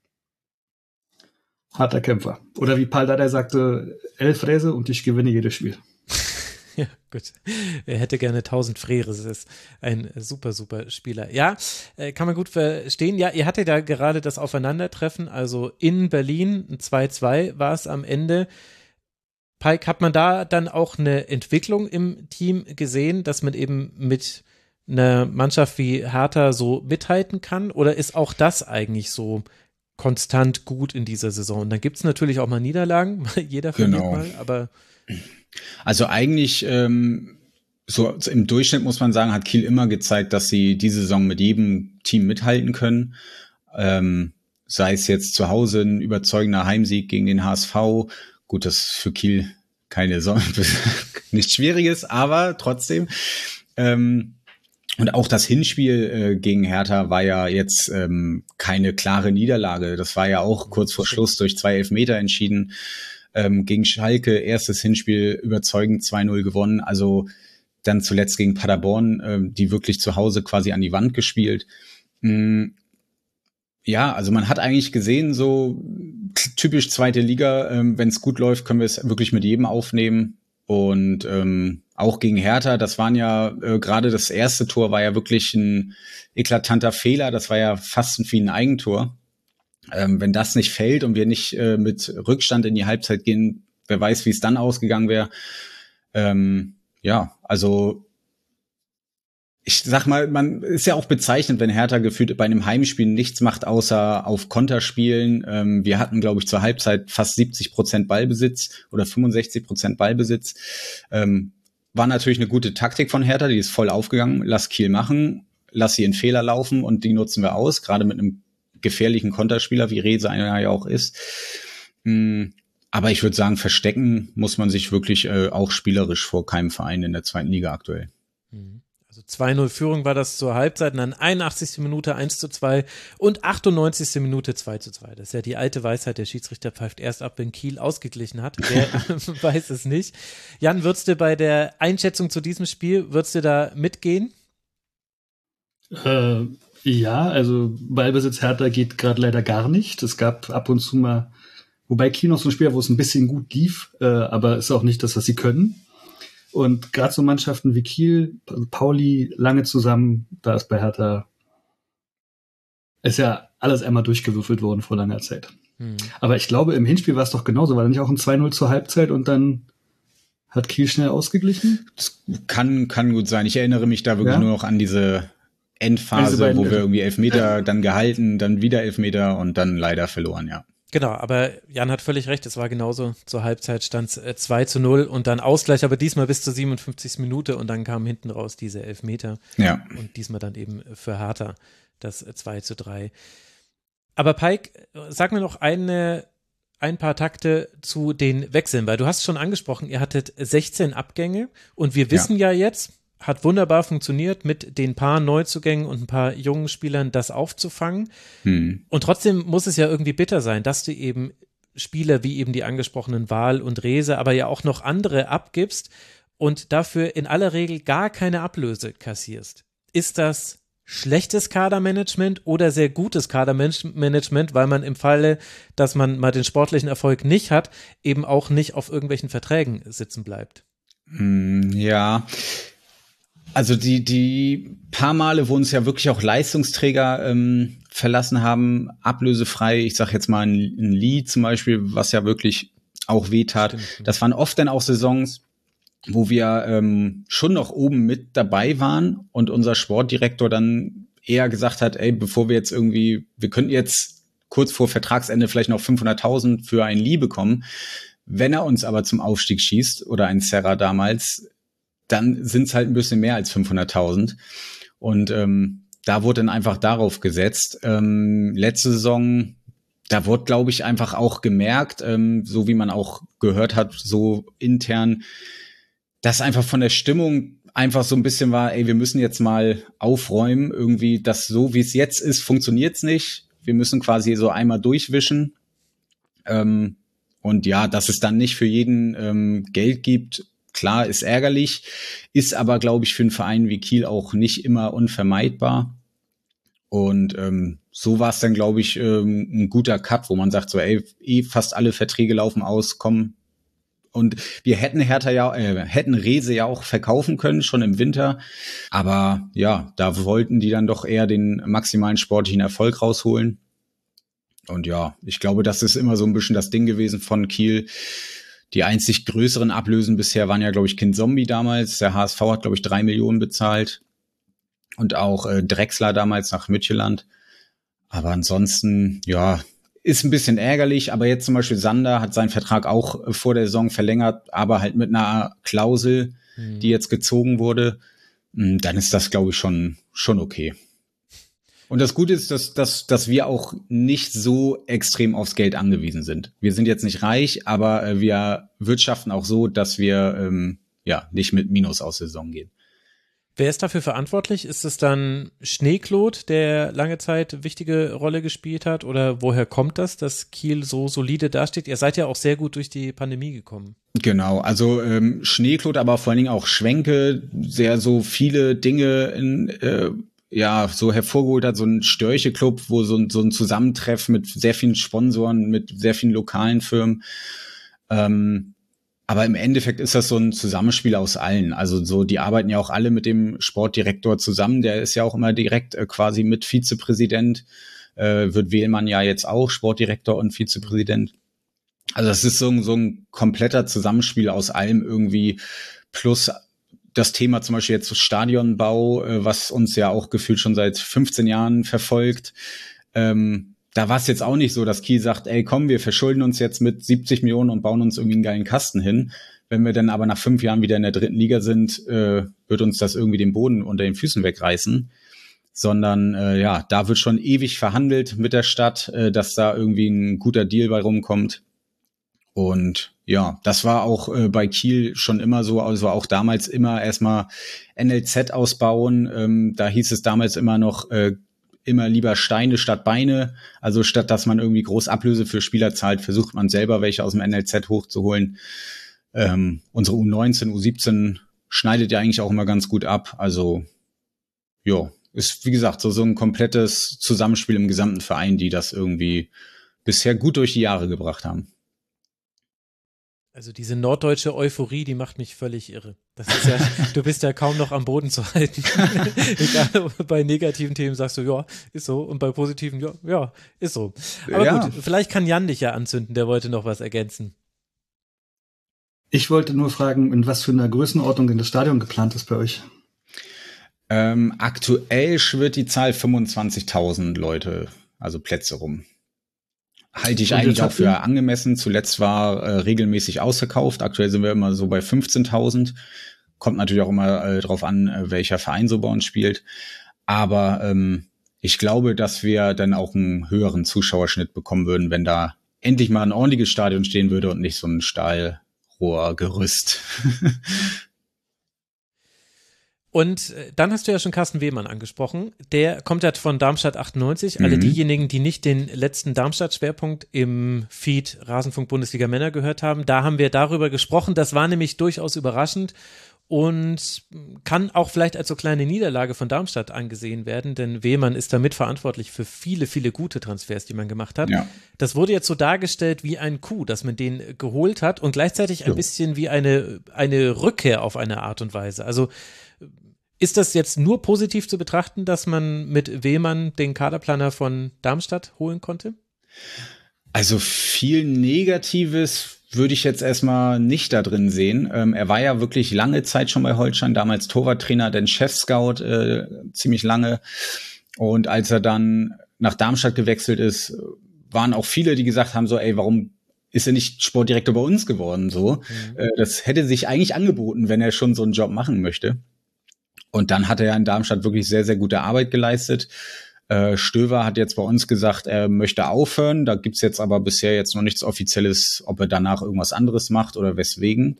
G: harter Kämpfer. Oder wie Paul Dardai sagte, elf Fräse und ich gewinne jedes Spiel.
A: Ja, gut. Er hätte gerne tausend Freres. Das ist ein super, super Spieler. Ja, kann man gut verstehen. Ja, ihr hattet da gerade das Aufeinandertreffen, also in Berlin, ein zwei zwei war es am Ende. Paik, hat man da dann auch eine Entwicklung im Team gesehen, dass man eben mit einer Mannschaft wie Hertha so mithalten kann? Oder ist auch das eigentlich so konstant gut in dieser Saison? Und dann gibt es natürlich auch mal Niederlagen, jeder verliert
E: Genau.
A: mal, aber
E: Also eigentlich, ähm, so im Durchschnitt muss man sagen, hat Kiel immer gezeigt, dass sie diese Saison mit jedem Team mithalten können. Ähm, sei es jetzt zu Hause ein überzeugender Heimsieg gegen den H S V. Gut, das ist für Kiel keine so nichts Schwieriges, aber trotzdem. Ähm, und auch das Hinspiel äh, gegen Hertha war ja jetzt ähm, keine klare Niederlage. Das war ja auch kurz vor Schluss durch zwei Elfmeter entschieden. Ähm, gegen Schalke, erstes Hinspiel überzeugend zwei null gewonnen, also dann zuletzt gegen Paderborn, ähm, die wirklich zu Hause quasi an die Wand gespielt. Mm, ja, also man hat eigentlich gesehen, so typisch zweite Liga, ähm, wenn es gut läuft, können wir es wirklich mit jedem aufnehmen. Und ähm, auch gegen Hertha, das waren ja, äh, gerade das erste Tor war ja wirklich ein eklatanter Fehler, das war ja fast ein wie ein Eigentor. Ähm, wenn das nicht fällt und wir nicht äh, mit Rückstand in die Halbzeit gehen, wer weiß, wie es dann ausgegangen wäre. Ähm, ja, also ich sag mal, man ist ja auch bezeichnend, wenn Hertha gefühlt bei einem Heimspiel nichts macht, außer auf Konter spielen. Ähm, wir hatten, glaube ich, zur Halbzeit fast siebzig Prozent Ballbesitz oder fünfundsechzig Prozent Ballbesitz. Ähm, war natürlich eine gute Taktik von Hertha, die ist voll aufgegangen. Lass Kiel machen, lass sie in Fehler laufen und die nutzen wir aus, gerade mit einem gefährlichen Konterspieler, wie Reze einer ja auch ist. Aber ich würde sagen, verstecken muss man sich wirklich äh, auch spielerisch vor keinem Verein in der zweiten Liga aktuell.
A: Also zwei null Führung war das zur Halbzeit und dann einundachtzigste Minute eins zu zwei und achtundneunzigste Minute zwei zu zwei. Das ist ja die alte Weisheit, der Schiedsrichter pfeift erst ab, wenn Kiel ausgeglichen hat. Wer weiß es nicht. Jan, würdest du bei der Einschätzung zu diesem Spiel, würdest du da mitgehen?
G: Äh, ja, also Ballbesitz Hertha geht gerade leider gar nicht. Es gab ab und zu mal, wobei Kiel noch so ein Spiel, wo es ein bisschen gut lief, äh, aber ist auch nicht das, was sie können. Und gerade so Mannschaften wie Kiel, also Pauli, lange zusammen, da ist bei Hertha, ist ja alles einmal durchgewürfelt worden vor langer Zeit. Hm. Aber ich glaube, im Hinspiel war es doch genauso. War da nicht auch ein zwei null zur Halbzeit und dann hat Kiel schnell ausgeglichen?
E: Das kann, kann gut sein. Ich erinnere mich da wirklich ja? nur noch an diese Endphase, beiden, wo wir irgendwie Elfmeter, äh, dann gehalten, dann wieder Elfmeter und dann leider verloren, ja.
A: Genau, aber Jan hat völlig recht, es war genauso. Zur Halbzeit stand es äh, zwei zu null und dann Ausgleich, aber diesmal bis zur siebenundfünfzigsten Minute und dann kamen hinten raus diese Elfmeter.
E: Ja.
A: Und diesmal dann eben für Hertha das äh, zwei zu drei. Aber Paik, sag mir noch eine, ein paar Takte zu den Wechseln, weil du hast schon angesprochen, ihr hattet sechzehn Abgänge und wir wissen ja, ja jetzt, hat wunderbar funktioniert, mit den paar Neuzugängen und ein paar jungen Spielern das aufzufangen. Hm. Und trotzdem muss es ja irgendwie bitter sein, dass du eben Spieler wie eben die angesprochenen Wahl und Reze, aber ja auch noch andere abgibst und dafür in aller Regel gar keine Ablöse kassierst. Ist das schlechtes Kadermanagement oder sehr gutes Kadermanagement, weil man im Falle, dass man mal den sportlichen Erfolg nicht hat, eben auch nicht auf irgendwelchen Verträgen sitzen bleibt?
E: Hm, ja, also die, die paar Male, wo uns ja wirklich auch Leistungsträger ähm, verlassen haben, ablösefrei, ich sag jetzt mal ein, ein Lee zum Beispiel, was ja wirklich auch wehtat. Stimmt. Das waren oft dann auch Saisons, wo wir ähm, schon noch oben mit dabei waren und unser Sportdirektor dann eher gesagt hat, ey, bevor wir jetzt irgendwie, wir könnten jetzt kurz vor Vertragsende vielleicht noch fünfhunderttausend für einen Lee bekommen. Wenn er uns aber zum Aufstieg schießt, oder ein Serra damals, dann sind es halt ein bisschen mehr als fünfhunderttausend. Und ähm, da wurde dann einfach darauf gesetzt. Ähm, letzte Saison, da wurde, glaube ich, einfach auch gemerkt, ähm, so wie man auch gehört hat, so intern, dass einfach von der Stimmung einfach so ein bisschen war, ey, wir müssen jetzt mal aufräumen, irgendwie, das so wie es jetzt ist, funktioniert's nicht. Wir müssen quasi so einmal durchwischen. Ähm, und ja, dass es dann nicht für jeden ähm, Geld gibt, klar, ist ärgerlich, ist aber, glaube ich, für einen Verein wie Kiel auch nicht immer unvermeidbar. Und ähm, so war es dann, glaube ich, ähm, ein guter Cut, wo man sagt so, ey, eh fast alle Verträge laufen aus, komm. Und wir hätten Hertha ja, äh, hätten Rehse ja auch verkaufen können, schon im Winter. Aber ja, da wollten die dann doch eher den maximalen sportlichen Erfolg rausholen. Und ja, ich glaube, das ist immer so ein bisschen das Ding gewesen von Kiel. Die einzig größeren Ablösen bisher waren ja, glaube ich, Kind Zombie damals. Der H S V hat, glaube ich, drei Millionen bezahlt. Und auch äh, Drexler damals nach Midtjylland. Aber ansonsten, ja, ist ein bisschen ärgerlich. Aber jetzt zum Beispiel Sander hat seinen Vertrag auch äh, vor der Saison verlängert, aber halt mit einer Klausel, mhm. die jetzt gezogen wurde. Dann ist das, glaube ich, schon schon okay. Und das Gute ist, dass, dass, dass wir auch nicht so extrem aufs Geld angewiesen sind. Wir sind jetzt nicht reich, aber äh, wir wirtschaften auch so, dass wir ähm, ja nicht mit Minus aus der Saison gehen.
A: Wer ist dafür verantwortlich? Ist es dann Schneeklot, der lange Zeit wichtige Rolle gespielt hat? Oder woher kommt das, dass Kiel so solide dasteht? Ihr seid ja auch sehr gut durch die Pandemie gekommen.
E: Genau, also ähm, Schneeklot, aber vor allen Dingen auch Schwenke, sehr so viele Dinge in äh, ja, so hervorgeholt hat, so ein Störche-Club, wo so ein, so ein Zusammentreff mit sehr vielen Sponsoren, mit sehr vielen lokalen Firmen. Ähm, aber im Endeffekt ist das so ein Zusammenspiel aus allen. Also so, die arbeiten ja auch alle mit dem Sportdirektor zusammen. Der ist ja auch immer direkt äh, quasi mit Vizepräsident. Äh, wird Wehlmann ja jetzt auch Sportdirektor und Vizepräsident. Also das ist so ein, so ein kompletter Zusammenspiel aus allem irgendwie, plus das Thema zum Beispiel jetzt Stadionbau, was uns ja auch gefühlt schon seit fünfzehn Jahren verfolgt. Ähm, da war es jetzt auch nicht so, dass Kiel sagt, ey komm, wir verschulden uns jetzt mit siebzig Millionen und bauen uns irgendwie einen geilen Kasten hin. Wenn wir dann aber nach fünf Jahren wieder in der dritten Liga sind, äh, wird uns das irgendwie den Boden unter den Füßen wegreißen. Sondern äh, ja, da wird schon ewig verhandelt mit der Stadt, äh, dass da irgendwie ein guter Deal bei rumkommt. Und ja, das war auch äh, bei Kiel schon immer so, also auch damals immer erstmal N L Z ausbauen. Ähm, da hieß es damals immer noch äh, immer lieber Steine statt Beine. Also statt dass man irgendwie groß Ablöse für Spieler zahlt, versucht man selber welche aus dem N L Z hochzuholen. Ähm, unsere U neunzehn, U siebzehn schneidet ja eigentlich auch immer ganz gut ab. Also ja, ist wie gesagt so so ein komplettes Zusammenspiel im gesamten Verein, die das irgendwie bisher gut durch die Jahre gebracht haben.
A: Also diese norddeutsche Euphorie, die macht mich völlig irre. Das ist ja, du bist ja kaum noch am Boden zu halten. Egal, bei negativen Themen sagst du, ja, ist so. Und bei positiven, ja, ja, ist so. Aber ja. Gut, vielleicht kann Jan dich ja anzünden, der wollte noch was ergänzen.
G: Ich wollte nur fragen, in was für einer Größenordnung denn das Stadion geplant ist bei euch?
E: Ähm, aktuell schwirrt die Zahl fünfundzwanzigtausend Leute, also Plätze rum. Halte ich eigentlich auch für angemessen. Zuletzt war äh, regelmäßig ausverkauft. Aktuell sind wir immer so bei fünfzehntausend. Kommt natürlich auch immer äh, drauf an, äh, welcher Verein so bei uns spielt. Aber ähm, ich glaube, dass wir dann auch einen höheren Zuschauerschnitt bekommen würden, wenn da endlich mal ein ordentliches Stadion stehen würde und nicht so ein Stahlrohrgerüst.
A: Und dann hast du ja schon Carsten Wehlmann angesprochen. Der kommt ja von Darmstadt achtundneunzig. Mhm. Alle diejenigen, die nicht den letzten Darmstadt-Schwerpunkt im Feed Rasenfunk Bundesliga Männer gehört haben, da haben wir darüber gesprochen. Das war nämlich durchaus überraschend und kann auch vielleicht als so kleine Niederlage von Darmstadt angesehen werden, denn Wehlmann ist da mitverantwortlich für viele, viele gute Transfers, die man gemacht hat. Ja. Das wurde jetzt so dargestellt wie ein Coup, dass man den geholt hat und gleichzeitig ein ja. bisschen wie eine, eine Rückkehr auf eine Art und Weise. Also ist das jetzt nur positiv zu betrachten, dass man mit Wehlmann den Kaderplaner von Darmstadt holen konnte?
E: Also viel Negatives würde ich jetzt erstmal nicht da drin sehen. Ähm, er war ja wirklich lange Zeit schon bei Holstein, damals Torwarttrainer, dann Chef-Scout, äh, ziemlich lange. Und als er dann nach Darmstadt gewechselt ist, waren auch viele, die gesagt haben so, ey, warum ist er nicht Sportdirektor bei uns geworden? So, mhm. äh, das hätte sich eigentlich angeboten, wenn er schon so einen Job machen möchte. Und dann hat er ja in Darmstadt wirklich sehr, sehr gute Arbeit geleistet. Äh, Stöver hat jetzt bei uns gesagt, er möchte aufhören. Da gibt's jetzt aber bisher jetzt noch nichts Offizielles, ob er danach irgendwas anderes macht oder weswegen.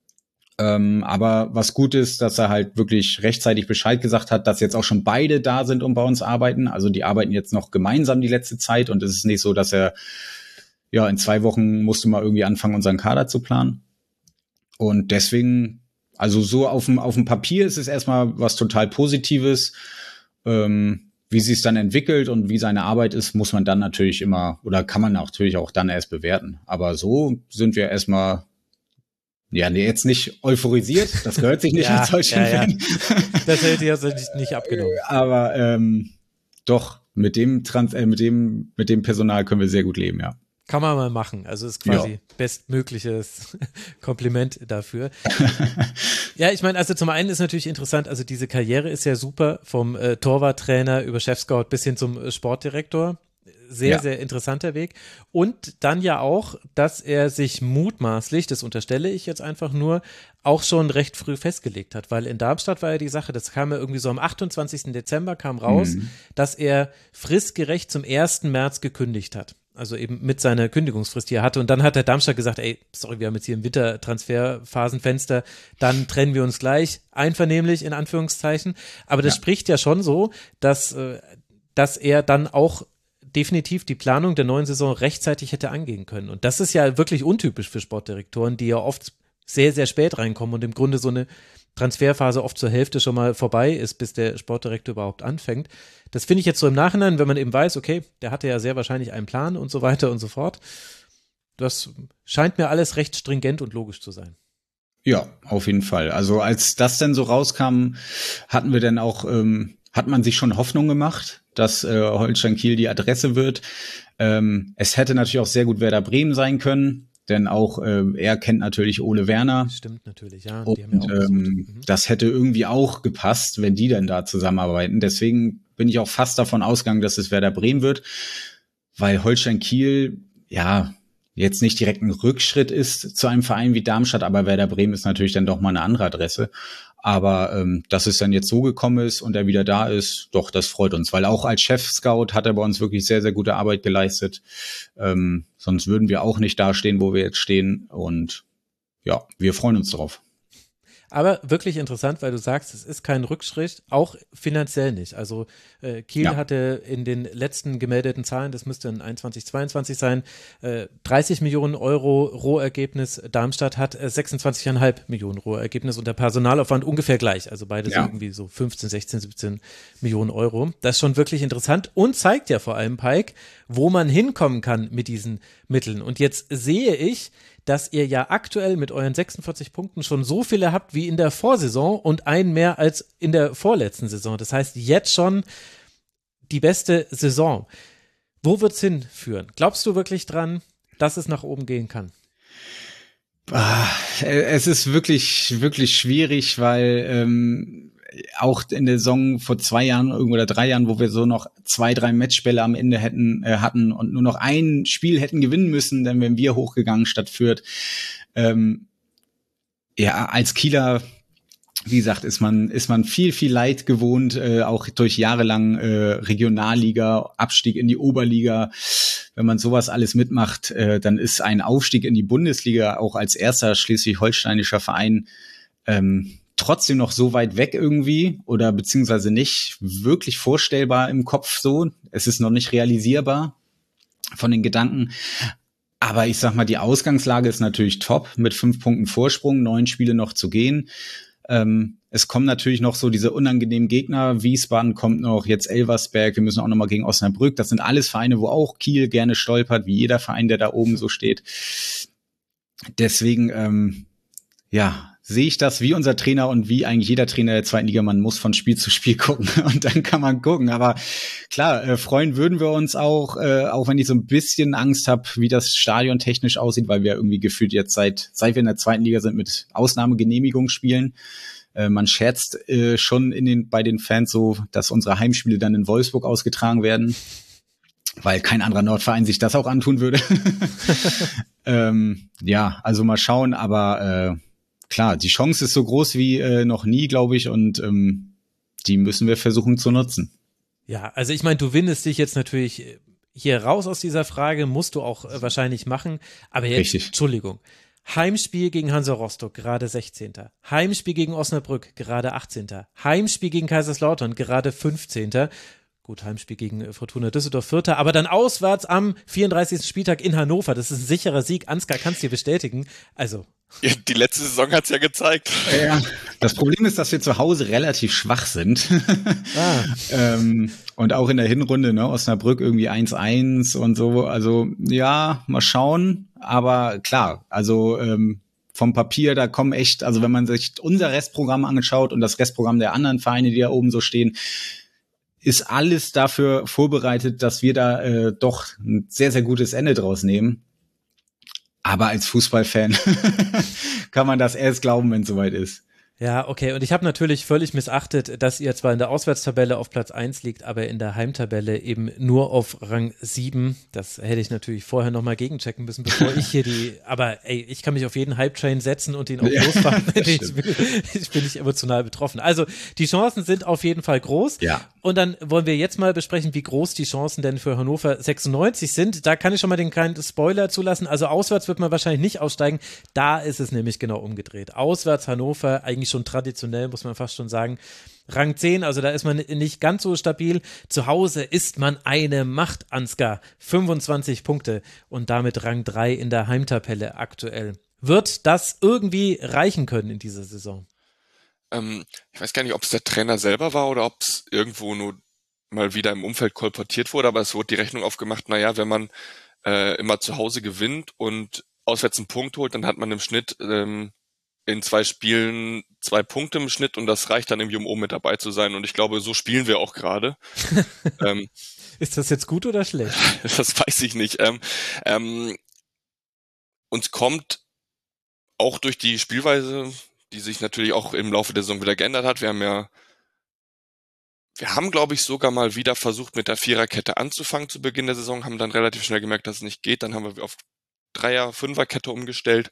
E: Ähm, aber was gut ist, dass er halt wirklich rechtzeitig Bescheid gesagt hat, dass jetzt auch schon beide da sind und bei uns arbeiten. Also die arbeiten jetzt noch gemeinsam die letzte Zeit und es ist nicht so, dass er, ja, in zwei Wochen musste mal irgendwie anfangen, unseren Kader zu planen. Und deswegen, also so auf dem, auf dem Papier ist es erstmal was total Positives. Ähm, wie sie es dann entwickelt und wie seine Arbeit ist, muss man dann natürlich immer, oder kann man natürlich auch dann erst bewerten. Aber so sind wir erstmal Ja, nee, jetzt nicht euphorisiert, das gehört sich nicht
A: ja,
E: als solchen
A: ja, ja.
E: Fan.
A: Das hätte ich also nicht, nicht abgenommen.
E: Aber ähm, doch, mit dem Trans äh, mit dem mit dem Personal können wir sehr gut leben, ja.
A: Kann man mal machen. Also ist quasi
E: ja.
A: bestmögliches Kompliment dafür. Ja, ich meine, also zum einen ist natürlich interessant, also diese Karriere ist ja super, vom äh, Torwarttrainer über Chefscout bis hin zum äh, Sportdirektor. Sehr, ja. sehr interessanter Weg. Und dann ja auch, dass er sich mutmaßlich, das unterstelle ich jetzt einfach nur, auch schon recht früh festgelegt hat, weil in Darmstadt war ja die Sache, das kam ja irgendwie so am achtundzwanzigsten Dezember kam raus, mhm. dass er fristgerecht zum ersten März gekündigt hat. Also eben mit seiner Kündigungsfrist, die er hatte. Und dann hat der Darmstadt gesagt, ey, sorry, wir haben jetzt hier ein Wintertransferphasenfenster, dann trennen wir uns gleich, einvernehmlich in Anführungszeichen. Aber das ja. spricht ja schon so, dass, dass er dann auch definitiv die Planung der neuen Saison rechtzeitig hätte angehen können. Und das ist ja wirklich untypisch für Sportdirektoren, die ja oft sehr, sehr spät reinkommen und im Grunde so eine Transferphase oft zur Hälfte schon mal vorbei ist, bis der Sportdirektor überhaupt anfängt. Das finde ich jetzt so im Nachhinein, wenn man eben weiß, okay, der hatte ja sehr wahrscheinlich einen Plan und so weiter und so fort. Das scheint mir alles recht stringent und logisch zu sein.
E: Ja, auf jeden Fall. Also als das dann so rauskam, hatten wir dann auch, ähm, hat man sich schon Hoffnung gemacht, dass äh, Holstein Kiel die Adresse wird. Ähm, es hätte natürlich auch sehr gut Werder Bremen sein können, denn auch äh, er kennt natürlich Ole Werner.
A: Stimmt natürlich, ja.
E: Und
A: die haben ja auch
E: ähm,
A: mhm.
E: das hätte irgendwie auch gepasst, wenn die dann da zusammenarbeiten. Deswegen bin ich auch fast davon ausgegangen, dass es Werder Bremen wird, weil Holstein Kiel, ja, jetzt nicht direkt ein Rückschritt ist zu einem Verein wie Darmstadt, aber Werder Bremen ist natürlich dann doch mal eine andere Adresse. Aber ähm, dass es dann jetzt so gekommen ist und er wieder da ist, doch, das freut uns. Weil auch als Chef-Scout hat er bei uns wirklich sehr, sehr gute Arbeit geleistet. Ähm, sonst würden wir auch nicht da stehen, wo wir jetzt stehen. Und ja, wir freuen uns drauf.
A: Aber wirklich interessant, weil du sagst, es ist kein Rückschritt, auch finanziell nicht. Also äh, Kiel ja. hatte in den letzten gemeldeten Zahlen, das müsste in einundzwanzig, zweiundzwanzig sein, äh, dreißig Millionen Euro Rohergebnis. Darmstadt hat äh, sechsundzwanzig Komma fünf Millionen Rohergebnis und der Personalaufwand ungefähr gleich. Also beide ja. sind irgendwie so fünfzehn, sechzehn, siebzehn Millionen Euro. Das ist schon wirklich interessant und zeigt ja vor allem, Pike, wo man hinkommen kann mit diesen Mitteln. Und jetzt sehe ich, dass ihr ja aktuell mit euren sechsundvierzig Punkten schon so viele habt wie in der Vorsaison und einen mehr als in der vorletzten Saison. Das heißt, jetzt schon die beste Saison. Wo wird's hinführen? Glaubst du wirklich dran, dass es nach oben gehen kann?
E: Es ist wirklich, wirklich schwierig, weil ähm, auch in der Saison vor zwei Jahren oder drei Jahren, wo wir so noch zwei, drei Matchbälle am Ende hätten äh, hatten und nur noch ein Spiel hätten gewinnen müssen, dann wären wir hochgegangen statt Fürth. Ähm, ja, als Kieler, wie gesagt, ist man ist man viel, viel Leid gewohnt, äh, auch durch jahrelang äh, Regionalliga, Abstieg in die Oberliga. Wenn man sowas alles mitmacht, äh, dann ist ein Aufstieg in die Bundesliga auch als erster schleswig-holsteinischer Verein ähm, trotzdem noch so weit weg irgendwie oder beziehungsweise nicht wirklich vorstellbar im Kopf so. Es ist noch nicht realisierbar von den Gedanken. Aber ich sag mal, die Ausgangslage ist natürlich top mit fünf Punkten Vorsprung, neun Spiele noch zu gehen. Ähm, es kommen natürlich noch so diese unangenehmen Gegner. Wiesbaden kommt noch, jetzt Elversberg. Wir müssen auch noch mal gegen Osnabrück. Das sind alles Vereine, wo auch Kiel gerne stolpert, wie jeder Verein, der da oben so steht. Deswegen, ähm, ja, sehe ich das wie unser Trainer und wie eigentlich jeder Trainer der zweiten Liga, man muss von Spiel zu Spiel gucken und dann kann man gucken. Aber klar, äh, freuen würden wir uns auch, äh, auch wenn ich so ein bisschen Angst habe, wie das Stadion technisch aussieht, weil wir irgendwie gefühlt jetzt seit, seit wir in der zweiten Liga sind, mit Ausnahmegenehmigung spielen. Äh, man scherzt äh, schon in den, bei den Fans so, dass unsere Heimspiele dann in Wolfsburg ausgetragen werden, weil kein anderer Nordverein sich das auch antun würde. ähm, ja, also mal schauen, aber äh, klar, die Chance ist so groß wie äh, noch nie, glaube ich, und ähm, die müssen wir versuchen zu nutzen.
A: Ja, also ich meine, du windest dich jetzt natürlich hier raus aus dieser Frage, musst du auch äh, wahrscheinlich machen, aber jetzt,
E: Richtig.
A: Entschuldigung, Heimspiel gegen Hansa Rostock, gerade sechzehnter Heimspiel gegen Osnabrück, gerade achtzehnter Heimspiel gegen Kaiserslautern, gerade fünfzehnter Gut, Heimspiel gegen Fortuna Düsseldorf, Vierter, aber dann auswärts am vierunddreißigsten Spieltag in Hannover. Das ist ein sicherer Sieg. Ansgar, kannst du dir bestätigen? Also.
F: Ja, die letzte Saison hat's ja gezeigt.
E: Ja, das Problem ist, dass wir zu Hause relativ schwach sind. Ah. ähm, und auch in der Hinrunde, ne, Osnabrück irgendwie eins eins und so. Also, ja, mal schauen. Aber klar, also, ähm, vom Papier, da kommen echt, also wenn man sich unser Restprogramm anschaut und das Restprogramm der anderen Vereine, die da oben so stehen, ist alles dafür vorbereitet, dass wir da äh, doch ein sehr, sehr gutes Ende draus nehmen. Aber als Fußballfan kann man das erst glauben, wenn es soweit ist.
A: Ja, okay. Und ich habe natürlich völlig missachtet, dass ihr zwar in der Auswärtstabelle auf Platz eins liegt, aber in der Heimtabelle eben nur auf Rang sieben. Das hätte ich natürlich vorher nochmal gegenchecken müssen, bevor ich hier die, aber ey, ich kann mich auf jeden Hype-Train setzen und ihn auch
E: ja,
A: losfahren. ich, bin, ich bin nicht emotional betroffen. Also die Chancen sind auf jeden Fall groß.
E: Ja.
A: Und dann wollen wir jetzt mal besprechen, wie groß die Chancen denn für Hannover sechsundneunzig sind. Da kann ich schon mal den kleinen Spoiler zulassen. Also auswärts wird man wahrscheinlich nicht aussteigen. Da ist es nämlich genau umgedreht. Auswärts Hannover, eigentlich schon traditionell, muss man fast schon sagen. Rang zehn, also da ist man nicht ganz so stabil. Zu Hause ist man eine Macht, Ansgar. fünfundzwanzig Punkte und damit Rang drei in der Heimtabelle aktuell. Wird das irgendwie reichen können in dieser Saison?
F: Ähm, ich weiß gar nicht, ob es der Trainer selber war oder ob es irgendwo nur mal wieder im Umfeld kolportiert wurde, aber es wurde die Rechnung aufgemacht, naja, wenn man äh, immer zu Hause gewinnt und auswärts einen Punkt holt, dann hat man im Schnitt ähm, in zwei Spielen zwei Punkte im Schnitt und das reicht dann irgendwie, um oben mit dabei zu sein. Und ich glaube, so spielen wir auch gerade. ähm,
A: Ist das jetzt gut oder schlecht?
F: Das weiß ich nicht. Ähm, ähm, uns kommt auch durch die Spielweise, die sich natürlich auch im Laufe der Saison wieder geändert hat. Wir haben ja, wir haben, glaube ich, sogar mal wieder versucht, mit der Viererkette anzufangen zu Beginn der Saison, haben dann relativ schnell gemerkt, dass es nicht geht. Dann haben wir auf Dreier-, Fünferkette umgestellt,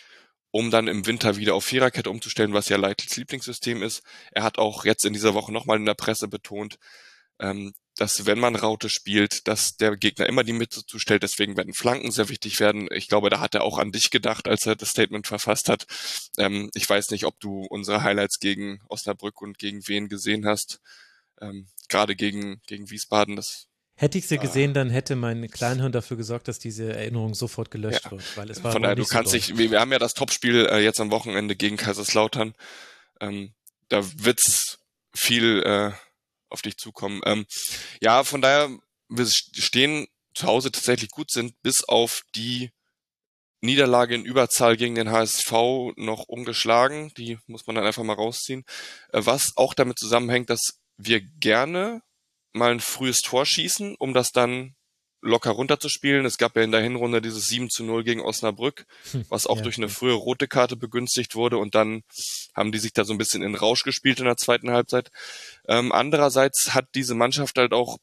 F: um dann im Winter wieder auf Viererkette umzustellen, was ja Leitls Lieblingssystem ist. Er hat auch jetzt in dieser Woche nochmal in der Presse betont, ähm, dass wenn man Raute spielt, dass der Gegner immer die Mitte zustellt, deswegen werden Flanken sehr wichtig werden. Ich glaube, da hat er auch an dich gedacht, als er das Statement verfasst hat. Ähm, ich weiß nicht, ob du unsere Highlights gegen Osnabrück und gegen Wien gesehen hast, ähm, gerade gegen, gegen Wiesbaden. Das
A: Hätte ich sie gesehen, dann hätte mein Kleinhirn dafür gesorgt, dass diese Erinnerung sofort gelöscht
F: ja.
A: wird, weil es war
F: Von daher, du kannst
A: so
F: dich, wir, wir haben ja das Topspiel äh, jetzt am Wochenende gegen Kaiserslautern. Ähm, da wird's viel äh, auf dich zukommen. Ähm, ja, von daher, wir stehen zu Hause tatsächlich gut, sind bis auf die Niederlage in Überzahl gegen den H S V noch ungeschlagen. Die muss man dann einfach mal rausziehen. Äh, was auch damit zusammenhängt, dass wir gerne mal ein frühes Tor schießen, um das dann locker runterzuspielen. Es gab ja in der Hinrunde dieses sieben zu null gegen Osnabrück, was auch ja, durch eine frühe rote Karte begünstigt wurde und dann haben die sich da so ein bisschen in Rausch gespielt in der zweiten Halbzeit. Ähm, andererseits hat diese Mannschaft halt auch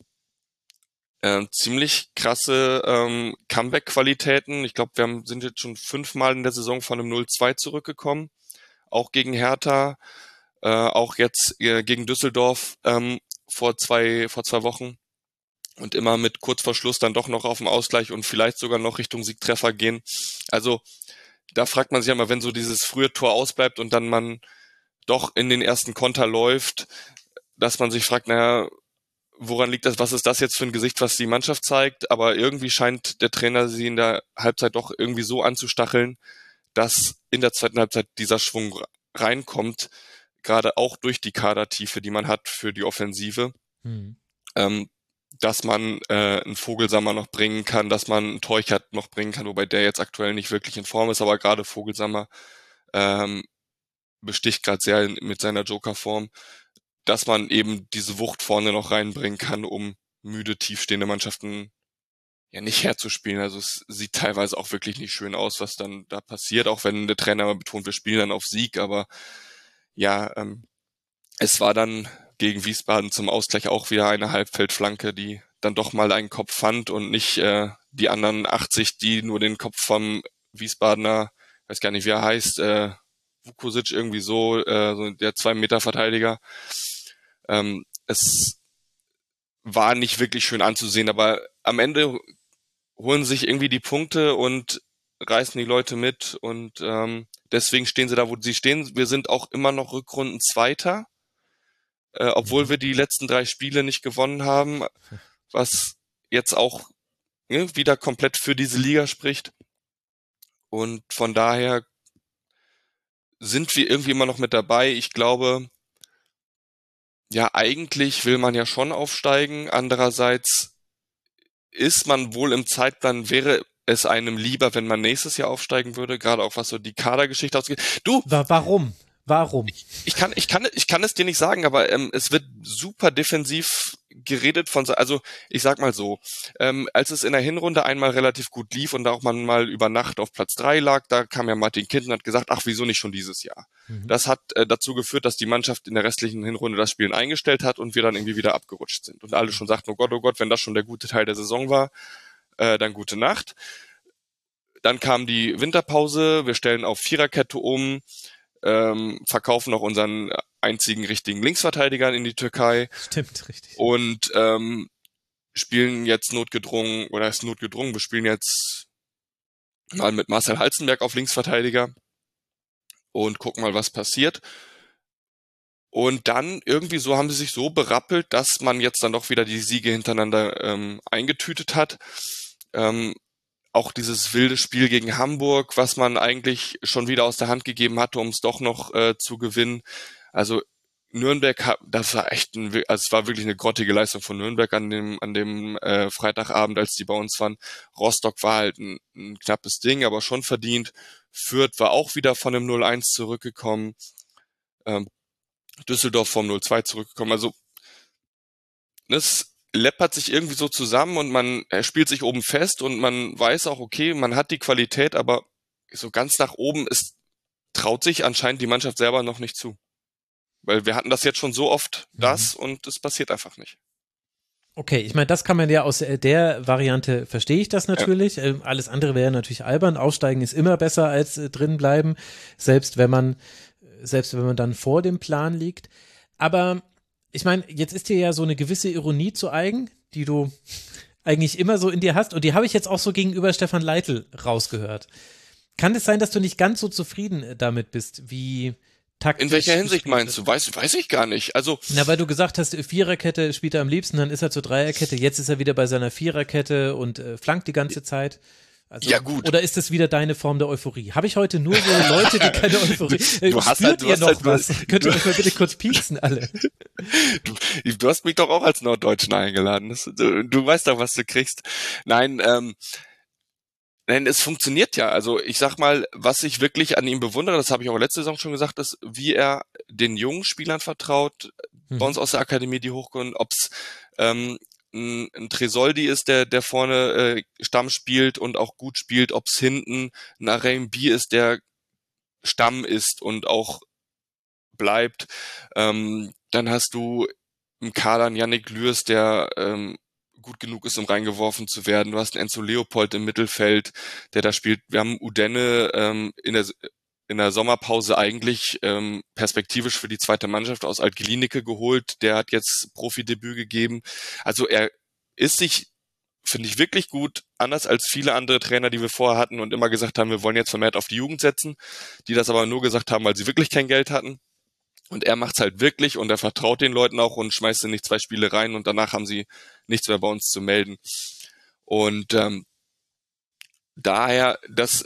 F: äh, ziemlich krasse ähm, Comeback-Qualitäten. Ich glaube, wir haben, sind jetzt schon fünfmal in der Saison von einem null zwei zurückgekommen, auch gegen Hertha, äh, auch jetzt äh, gegen Düsseldorf ähm, vor zwei vor zwei Wochen. Und immer mit kurz vor Schluss dann doch noch auf den Ausgleich und vielleicht sogar noch Richtung Siegtreffer gehen. Also da fragt man sich ja mal, wenn so dieses frühe Tor ausbleibt und dann man doch in den ersten Konter läuft, dass man sich fragt, naja, woran liegt das, was ist das jetzt für ein Gesicht, was die Mannschaft zeigt? Aber irgendwie scheint der Trainer sie in der Halbzeit doch irgendwie so anzustacheln, dass in der zweiten Halbzeit dieser Schwung reinkommt, gerade auch durch die Kadertiefe, die man hat für die Offensive. Mhm. Ähm, dass man äh, einen Vogelsammer noch bringen kann, dass man einen Teuchert noch bringen kann, wobei der jetzt aktuell nicht wirklich in Form ist, aber gerade Vogelsammer ähm, besticht gerade sehr in, mit seiner Joker-Form, dass man eben diese Wucht vorne noch reinbringen kann, um müde, tiefstehende Mannschaften ja nicht herzuspielen. Also es sieht teilweise auch wirklich nicht schön aus, was dann da passiert, auch wenn der Trainer mal betont, wir spielen dann auf Sieg, aber ja, ähm, es war dann gegen Wiesbaden zum Ausgleich auch wieder eine Halbfeldflanke, die dann doch mal einen Kopf fand und nicht äh, die anderen achtzig, die nur den Kopf vom Wiesbadener, weiß gar nicht, wie er heißt, äh, Vukusic irgendwie so, äh, so der Zwei-Meter-Verteidiger. Ähm, es war nicht wirklich schön anzusehen, aber am Ende holen sich irgendwie die Punkte und reißen die Leute mit und ähm, deswegen stehen sie da, wo sie stehen. Wir sind auch immer noch Rückrunden-Zweiter, äh, obwohl wir die letzten drei Spiele nicht gewonnen haben, was jetzt auch ne, wieder komplett für diese Liga spricht. Und von daher sind wir irgendwie immer noch mit dabei. Ich glaube, ja, eigentlich will man ja schon aufsteigen. Andererseits ist man wohl im Zeitplan, wäre es einem lieber, wenn man nächstes Jahr aufsteigen würde, gerade auch was so die Kadergeschichte ausgeht. Du,
A: Warum? Warum?
F: ich kann, ich kann, ich kann es dir nicht sagen, aber ähm, es wird super defensiv geredet von, also ich sag mal so, ähm, als es in der Hinrunde einmal relativ gut lief und auch man mal über Nacht auf Platz drei lag, da kam ja Martin Kind und hat gesagt, ach, wieso nicht schon dieses Jahr? Mhm. Das hat äh, dazu geführt, dass die Mannschaft in der restlichen Hinrunde das Spielen eingestellt hat und wir dann irgendwie wieder abgerutscht sind. Und alle schon sagten, oh Gott, oh Gott, wenn das schon der gute Teil der Saison war, äh, dann gute Nacht. Dann kam die Winterpause, wir stellen auf Viererkette um, ähm, verkaufen noch unseren einzigen richtigen Linksverteidiger in die Türkei.
A: Stimmt, richtig.
F: Und ähm, spielen jetzt notgedrungen, oder ist notgedrungen, wir spielen jetzt mal mit Marcel Halzenberg auf Linksverteidiger und gucken mal, was passiert. Und dann irgendwie so haben sie sich so berappelt, dass man jetzt dann doch wieder die Siege hintereinander ähm, eingetütet hat. Ähm, Auch dieses wilde Spiel gegen Hamburg, was man eigentlich schon wieder aus der Hand gegeben hatte, um es doch noch äh, zu gewinnen. Also Nürnberg, das war echt, ein, also es war wirklich eine grottige Leistung von Nürnberg an dem an dem äh, Freitagabend, als die bei uns waren. Rostock war halt ein, ein knappes Ding, aber schon verdient. Fürth war auch wieder von einem null eins zurückgekommen. Ähm, Düsseldorf vom null zwei zurückgekommen. Also das läppert sich irgendwie so zusammen und man er spielt sich oben fest und man weiß auch, okay, man hat die Qualität, aber so ganz nach oben ist, traut sich anscheinend die Mannschaft selber noch nicht zu. Weil wir hatten das jetzt schon so oft, das, mhm. und es passiert einfach nicht.
A: Okay, ich meine, das kann man ja aus der Variante, verstehe ich das natürlich. Ja. Alles andere wäre natürlich albern. Aussteigen ist immer besser als äh, drin bleiben, selbst wenn man, selbst wenn man dann vor dem Plan liegt. Aber ich meine, jetzt ist dir ja so eine gewisse Ironie zu eigen, die du eigentlich immer so in dir hast. Und die habe ich jetzt auch so gegenüber Stefan Leitl rausgehört. Kann es sein, dass du nicht ganz so zufrieden damit bist, wie taktisch?
F: In welcher Hinsicht meinst du? Weiß, weiß ich gar nicht. Also
A: Na, weil du gesagt hast, Viererkette spielt er am liebsten, dann ist er zur Dreierkette. Jetzt ist er wieder bei seiner Viererkette und äh, flankt die ganze Zeit. Also,
F: ja, gut.
A: Oder ist das wieder deine Form der Euphorie? Habe ich heute nur so Leute, die keine Euphorie...
F: Du, du hast halt, du
A: ihr
F: hast
A: noch
F: halt,
A: was? Könnt ihr euch mal bitte kurz pieksen, alle?
F: Du, du hast mich doch auch als Norddeutschen eingeladen. Das, du, du weißt doch, was du kriegst. Nein, ähm, nein, es funktioniert ja. Also ich sag mal, was ich wirklich an ihm bewundere, das habe ich auch letzte Saison schon gesagt, ist, wie er den jungen Spielern vertraut, hm. bei uns aus der Akademie, die hochkommen, ob's ähm, ein, ein Tresoldi ist, der der vorne äh, Stamm spielt und auch gut spielt, ob's hinten ein Arembi ist, der Stamm ist und auch bleibt. Ähm, dann hast du im Kader einen Yannick Lürs, der ähm, gut genug ist, um reingeworfen zu werden. Du hast einen Enzo Leopold im Mittelfeld, der da spielt. Wir haben Udenne ähm, in der in der Sommerpause eigentlich ähm, perspektivisch für die zweite Mannschaft aus Alt-Glienicke geholt. Der hat jetzt Profidebüt gegeben. Also er ist sich, finde ich, wirklich gut, anders als viele andere Trainer, die wir vorher hatten und immer gesagt haben, wir wollen jetzt vermehrt auf die Jugend setzen, die das aber nur gesagt haben, weil sie wirklich kein Geld hatten. Und er macht's halt wirklich und er vertraut den Leuten auch und schmeißt nicht zwei Spiele rein und danach haben sie nichts mehr bei uns zu melden. Und ähm, daher, das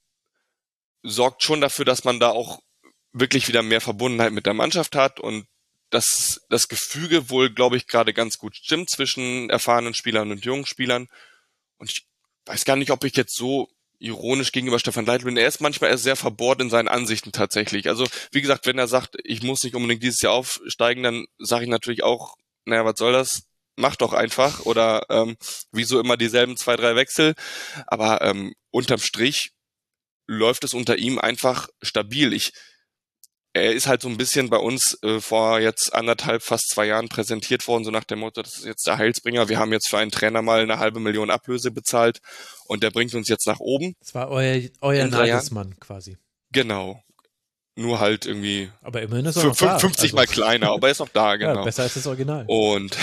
F: sorgt schon dafür, dass man da auch wirklich wieder mehr Verbundenheit mit der Mannschaft hat und dass das Gefüge wohl, glaube ich, gerade ganz gut stimmt zwischen erfahrenen Spielern und jungen Spielern. Und ich weiß gar nicht, ob ich jetzt so ironisch gegenüber Stefan Leitl bin. Er ist manchmal erst sehr verbohrt in seinen Ansichten tatsächlich. Also wie gesagt, wenn er sagt, ich muss nicht unbedingt dieses Jahr aufsteigen, dann sage ich natürlich auch, naja, was soll das? Mach doch einfach. Oder ähm, wieso immer dieselben zwei, drei Wechsel. Aber ähm, unterm Strich läuft es unter ihm einfach stabil. Ich er ist halt so ein bisschen bei uns äh, vor jetzt anderthalb, fast zwei Jahren präsentiert worden, so nach dem Motto, das ist jetzt der Heilsbringer. Wir haben jetzt für einen Trainer mal eine halbe Million Ablöse bezahlt und der bringt uns jetzt nach oben.
A: Das war euer, euer Nagelsmann quasi.
F: Genau. Nur halt irgendwie
A: aber immerhin ist er noch da.
F: fünfzig Mal also, kleiner, aber er ist noch da, genau.
A: Ja, besser als das Original.
F: Und,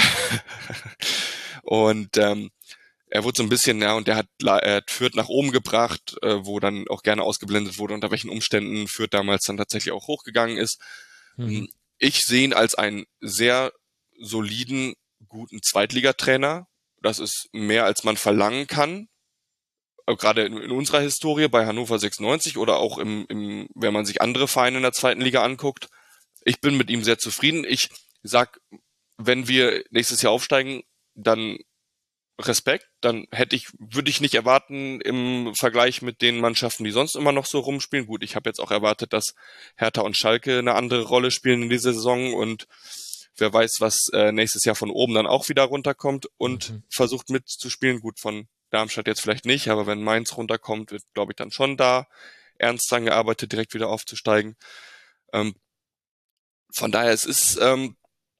F: und ähm, er wurde so ein bisschen, ja, und der hat, er hat Fürth nach oben gebracht, äh, wo dann auch gerne ausgeblendet wurde, unter welchen Umständen Fürth damals dann tatsächlich auch hochgegangen ist. Mhm. Ich sehe ihn als einen sehr soliden, guten Zweitligatrainer. Das ist mehr, als man verlangen kann. Gerade in, in unserer Historie bei Hannover sechsundneunzig oder auch im, im, wenn man sich andere Vereine in der zweiten Liga anguckt. Ich bin mit ihm sehr zufrieden. Ich sag, wenn wir nächstes Jahr aufsteigen, dann Respekt, dann hätte ich, würde ich nicht erwarten im Vergleich mit den Mannschaften, die sonst immer noch so rumspielen. Gut, ich habe jetzt auch erwartet, dass Hertha und Schalke eine andere Rolle spielen in dieser Saison und wer weiß, was äh, nächstes Jahr von oben dann auch wieder runterkommt und mhm. versucht mitzuspielen. Gut, von Darmstadt jetzt vielleicht nicht, aber wenn Mainz runterkommt, wird, glaube ich, dann schon da ernst dran gearbeitet, direkt wieder aufzusteigen. Ähm, von daher, es ist ähm,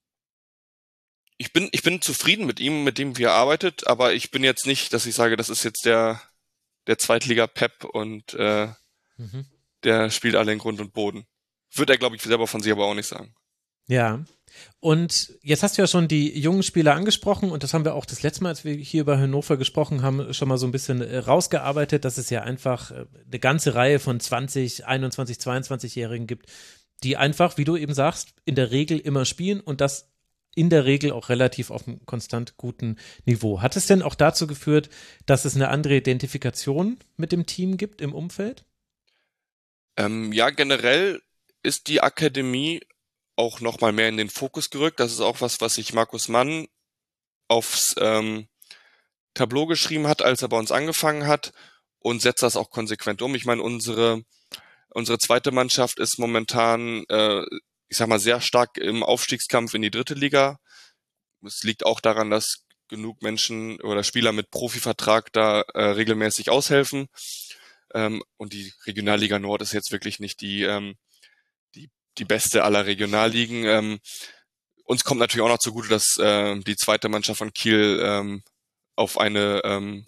F: Ich bin, ich bin zufrieden mit ihm, mit dem wie er arbeitet, aber ich bin jetzt nicht, dass ich sage, das ist jetzt der, der Zweitliga-Pep und äh, mhm. der spielt alle in Grund und Boden. Wird er, glaube ich, selber von sich aber auch nicht sagen.
A: Ja, und jetzt hast du ja schon die jungen Spieler angesprochen und das haben wir auch das letzte Mal, als wir hier über Hannover gesprochen haben, schon mal so ein bisschen rausgearbeitet, dass es ja einfach eine ganze Reihe von zwanzig, einundzwanzig, zweiundzwanzig-Jährigen gibt, die einfach, wie du eben sagst, in der Regel immer spielen und das in der Regel auch relativ auf einem konstant guten Niveau. Hat es denn auch dazu geführt, dass es eine andere Identifikation mit dem Team gibt im Umfeld?
F: Ähm, ja, generell ist die Akademie auch nochmal mehr in den Fokus gerückt. Das ist auch was, was sich Markus Mann aufs ähm, Tableau geschrieben hat, als er bei uns angefangen hat und setzt das auch konsequent um. Ich meine, unsere, unsere zweite Mannschaft ist momentan äh, ich sag mal, sehr stark im Aufstiegskampf in die dritte Liga. Es liegt auch daran, dass genug Menschen oder Spieler mit Profivertrag da äh, regelmäßig aushelfen. Ähm, und die Regionalliga Nord ist jetzt wirklich nicht die, ähm, die, die beste aller Regionalligen. Ähm, uns kommt natürlich auch noch zugute, dass äh, die zweite Mannschaft von Kiel ähm, auf eine ähm,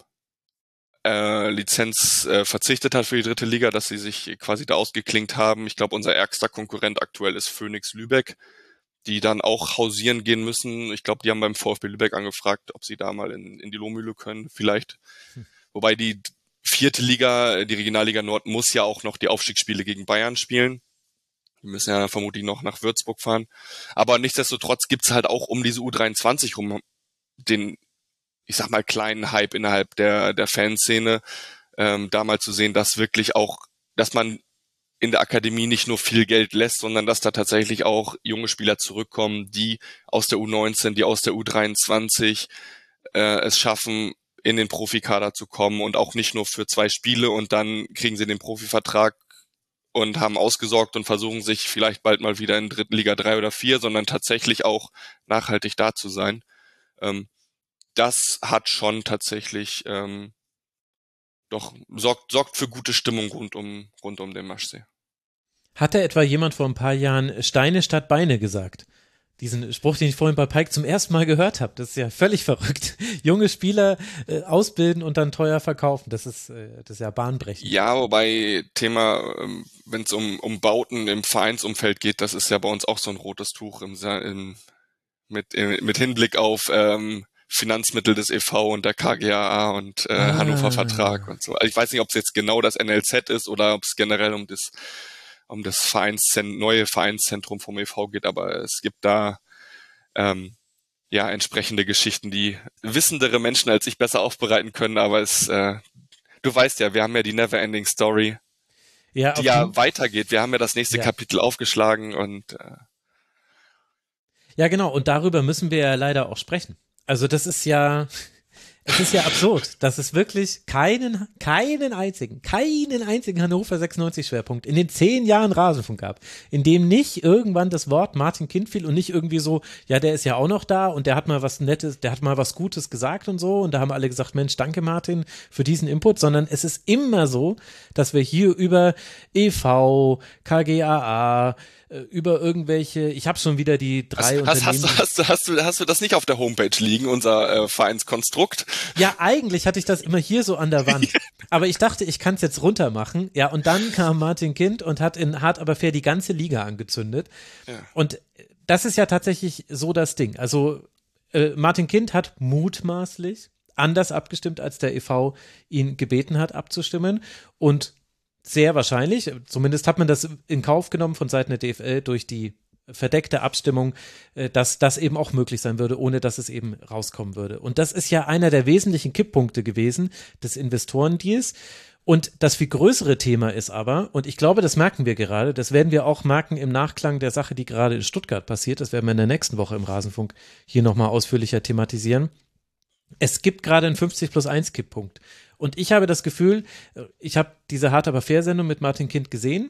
F: Äh, Lizenz äh, verzichtet hat für die dritte Liga, dass sie sich quasi da ausgeklinkt haben. Ich glaube, unser ärgster Konkurrent aktuell ist Phoenix Lübeck, die dann auch hausieren gehen müssen. Ich glaube, die haben beim VfB Lübeck angefragt, ob sie da mal in, in die Lohmühle können, vielleicht. Hm. Wobei die vierte Liga, die Regionalliga Nord, muss ja auch noch die Aufstiegsspiele gegen Bayern spielen. Die müssen ja vermutlich noch nach Würzburg fahren. Aber nichtsdestotrotz gibt's halt auch um diese U dreiundzwanzig rum den ich sag mal, kleinen Hype innerhalb der, der Fanszene, ähm, da mal zu sehen, dass wirklich auch, dass man in der Akademie nicht nur viel Geld lässt, sondern dass da tatsächlich auch junge Spieler zurückkommen, die aus der U neunzehn, die aus der U dreiundzwanzig äh, es schaffen, in den Profikader zu kommen und auch nicht nur für zwei Spiele und dann kriegen sie den Profivertrag und haben ausgesorgt und versuchen sich vielleicht bald mal wieder in dritten Liga drei oder vier, sondern tatsächlich auch nachhaltig da zu sein. Ähm, Das hat schon tatsächlich ähm, doch sorgt sorgt für gute Stimmung rund um rund um den Maschsee.
A: Hatte etwa jemand vor ein paar Jahren Steine statt Beine gesagt? Diesen Spruch, den ich vorhin bei Pike zum ersten Mal gehört habe, das ist ja völlig verrückt. Junge Spieler äh, ausbilden und dann teuer verkaufen, das ist äh, das ist ja bahnbrechend.
F: Ja, wobei Thema, ähm, wenn es um um Bauten im Vereinsumfeld geht, das ist ja bei uns auch so ein rotes Tuch im, im mit im, mit Hinblick auf ähm, Finanzmittel des E V und der K G A A und äh, ah. Hannover Vertrag und so. Also ich weiß nicht, ob es jetzt genau das N L Z ist oder ob es generell um das um das Vereinszentrum, neue Vereinszentrum vom E V geht, aber es gibt da ähm, ja entsprechende Geschichten, die wissendere Menschen als ich besser aufbereiten können, aber es äh, du weißt ja, wir haben ja die Neverending Story, ja, die ja weitergeht. Wir haben ja das nächste ja. Kapitel aufgeschlagen und äh,
A: ja, genau, und darüber müssen wir ja leider auch sprechen. Also das ist ja, es ist ja absurd, dass es wirklich keinen, keinen einzigen, keinen einzigen Hannover sechsundneunzig Schwerpunkt in den zehn Jahren Rasenfunk gab, in dem nicht irgendwann das Wort Martin Kind fiel und nicht irgendwie so, ja, der ist ja auch noch da und der hat mal was Nettes, der hat mal was Gutes gesagt und so und da haben alle gesagt, Mensch, danke Martin für diesen Input, sondern es ist immer so, dass wir hier über E V, K G A A, über irgendwelche, ich habe schon wieder die drei
F: hast,
A: Unternehmen.
F: Hast, hast, du, hast, du, hast du das nicht auf der Homepage liegen, unser äh, Vereinskonstrukt?
A: Ja, eigentlich hatte ich das immer hier so an der Wand. Aber ich dachte, ich kann es jetzt runter machen. Ja, und dann kam Martin Kind und hat in Hart aber fair die ganze Liga angezündet. Ja. Und das ist ja tatsächlich so das Ding. Also äh, Martin Kind hat mutmaßlich anders abgestimmt, als der E V ihn gebeten hat, abzustimmen. Und sehr wahrscheinlich, zumindest hat man das in Kauf genommen von Seiten der D F L durch die verdeckte Abstimmung, dass das eben auch möglich sein würde, ohne dass es eben rauskommen würde. Und das ist ja einer der wesentlichen Kipppunkte gewesen des Investorendeals. Und das viel größere Thema ist aber, und ich glaube, das merken wir gerade, das werden wir auch merken im Nachklang der Sache, die gerade in Stuttgart passiert, das werden wir in der nächsten Woche im Rasenfunk hier nochmal ausführlicher thematisieren. Es gibt gerade einen fünfzig plus eins Kipppunkt. Und ich habe das Gefühl, ich habe diese Hart aber fair Sendung mit Martin Kind gesehen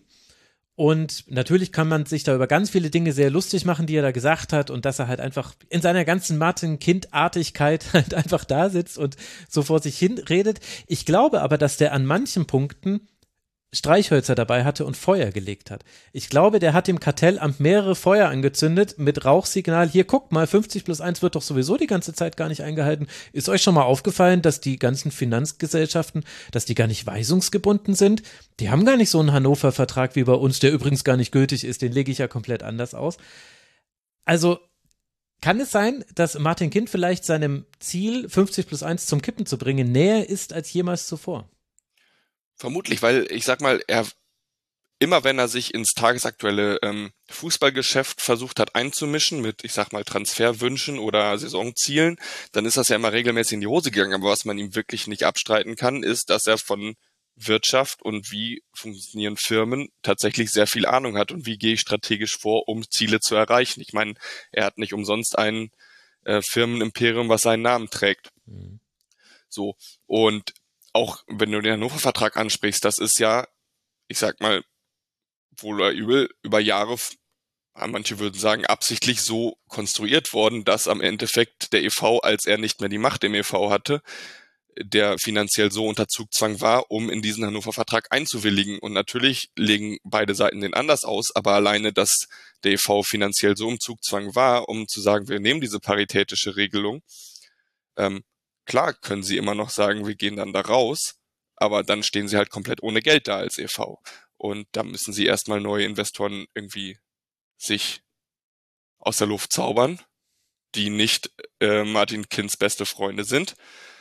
A: und natürlich kann man sich da über ganz viele Dinge sehr lustig machen, die er da gesagt hat und dass er halt einfach in seiner ganzen Martin Kind-Artigkeit halt einfach da sitzt und so vor sich hin redet. Ich glaube aber, dass der an manchen Punkten Streichhölzer dabei hatte und Feuer gelegt hat. Ich glaube, der hat dem Kartellamt mehrere Feuer angezündet mit Rauchsignal. Hier, guckt mal, fünfzig plus eins wird doch sowieso die ganze Zeit gar nicht eingehalten. Ist euch schon mal aufgefallen, dass die ganzen Finanzgesellschaften, dass die gar nicht weisungsgebunden sind? Die haben gar nicht so einen Hannover-Vertrag wie bei uns, der übrigens gar nicht gültig ist. Den lege ich ja komplett anders aus. Also kann es sein, dass Martin Kind vielleicht seinem Ziel, fünfzig plus eins zum Kippen zu bringen, näher ist als jemals zuvor?
F: Vermutlich, weil ich sag mal, er immer wenn er sich ins tagesaktuelle ähm, Fußballgeschäft versucht hat einzumischen mit, ich sag mal, Transferwünschen oder Saisonzielen, dann ist das ja immer regelmäßig in die Hose gegangen. Aber was man ihm wirklich nicht abstreiten kann, ist, dass er von Wirtschaft und wie funktionieren Firmen tatsächlich sehr viel Ahnung hat und wie gehe ich strategisch vor, um Ziele zu erreichen. Ich meine, er hat nicht umsonst ein äh, Firmenimperium, was seinen Namen trägt. Mhm. So, und auch wenn du den Hannover-Vertrag ansprichst, das ist ja, ich sag mal, wohl oder übel, über Jahre, manche würden sagen, absichtlich so konstruiert worden, dass am Endeffekt der E V, als er nicht mehr die Macht im E V hatte, der finanziell so unter Zugzwang war, um in diesen Hannover-Vertrag einzuwilligen. Und natürlich legen beide Seiten den anders aus, aber alleine, dass der E V finanziell so im Zugzwang war, um zu sagen, wir nehmen diese paritätische Regelung, ähm, klar können sie immer noch sagen, wir gehen dann da raus, aber dann stehen sie halt komplett ohne Geld da als E V. Und da müssen sie erstmal neue Investoren irgendwie sich aus der Luft zaubern, die nicht äh, Martin Kinds beste Freunde sind.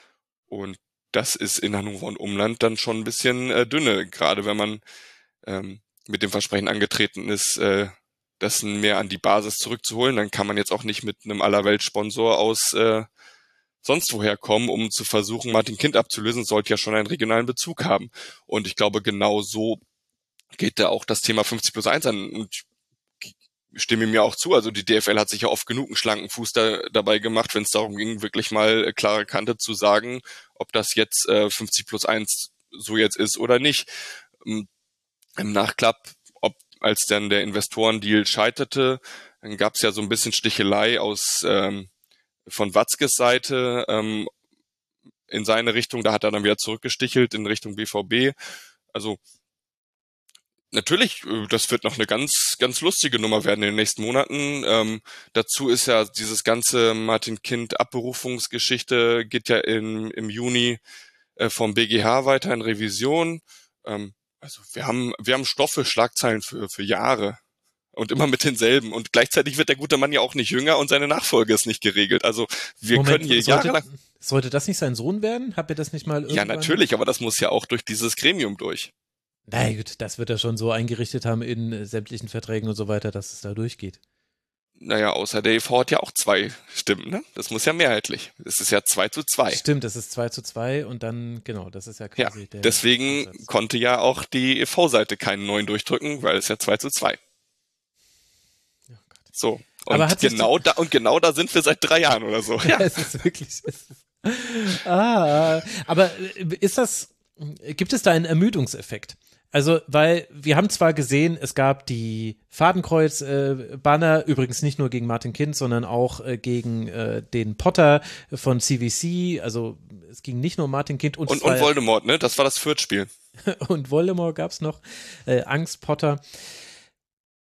F: Und das ist in Hannover und Umland dann schon ein bisschen äh, dünne, gerade wenn man ähm, mit dem Versprechen angetreten ist, äh, das mehr an die Basis zurückzuholen. Dann kann man jetzt auch nicht mit einem Allerweltssponsor aus äh, sonst woher kommen, um zu versuchen, Martin Kind abzulösen, sollte ja schon einen regionalen Bezug haben. Und ich glaube, genau so geht da auch das Thema fünfzig plus eins an. Und ich stimme mir auch zu, also die D F L hat sich ja oft genug einen schlanken Fuß da, dabei gemacht, wenn es darum ging, wirklich mal klare Kante zu sagen, ob das jetzt äh, fünfzig plus eins so jetzt ist oder nicht. Im Nachklapp, ob als dann der Investorendeal scheiterte, dann gab es ja so ein bisschen Stichelei aus ähm, von Watzkes Seite ähm, in seine Richtung, da hat er dann wieder zurückgestichelt in Richtung B V B. Also natürlich, das wird noch eine ganz, ganz lustige Nummer werden in den nächsten Monaten. Ähm, dazu ist ja dieses ganze Martin Kind Abberufungsgeschichte geht ja in, im Juni äh, vom B G H weiter in Revision. Ähm, also wir haben, wir haben Stoff für Schlagzeilen für, für Jahre. Und immer mit denselben. Und gleichzeitig wird der gute Mann ja auch nicht jünger und seine Nachfolge ist nicht geregelt. Also wir
A: Moment,
F: können hier
A: sollte,
F: jahrelang...
A: Sollte das nicht sein Sohn werden? Habt ihr das nicht mal irgendwann...
F: Ja, natürlich, aber das muss ja auch durch dieses Gremium durch.
A: Na gut, das wird er schon so eingerichtet haben in äh, sämtlichen Verträgen und so weiter, dass es da durchgeht.
F: Naja, außer der E V hat ja auch zwei Stimmen, ne? Das muss ja mehrheitlich. Das ist ja zwei zu zwei.
A: Stimmt, das ist zwei zu zwei und dann, genau, das ist ja quasi
F: ja,
A: der...
F: deswegen Ansatz. Konnte ja auch die E V-Seite keinen neuen durchdrücken, weil es ja zwei zu zwei. So, und
A: aber
F: genau da und genau da sind wir seit drei Jahren oder so.
A: Ja, es ist wirklich. Es ist, ah, aber ist das? Gibt es da einen Ermüdungseffekt? Also, weil wir haben zwar gesehen, es gab die Fadenkreuz-Banner, äh, übrigens nicht nur gegen Martin Kind, sondern auch äh, gegen äh, den Potter von C V C. Also es ging nicht nur um Martin Kind und
F: und, und Voldemort, ne? Das war das Fürth-Spiel.
A: Und Voldemort gab's noch. Äh, Angst Potter.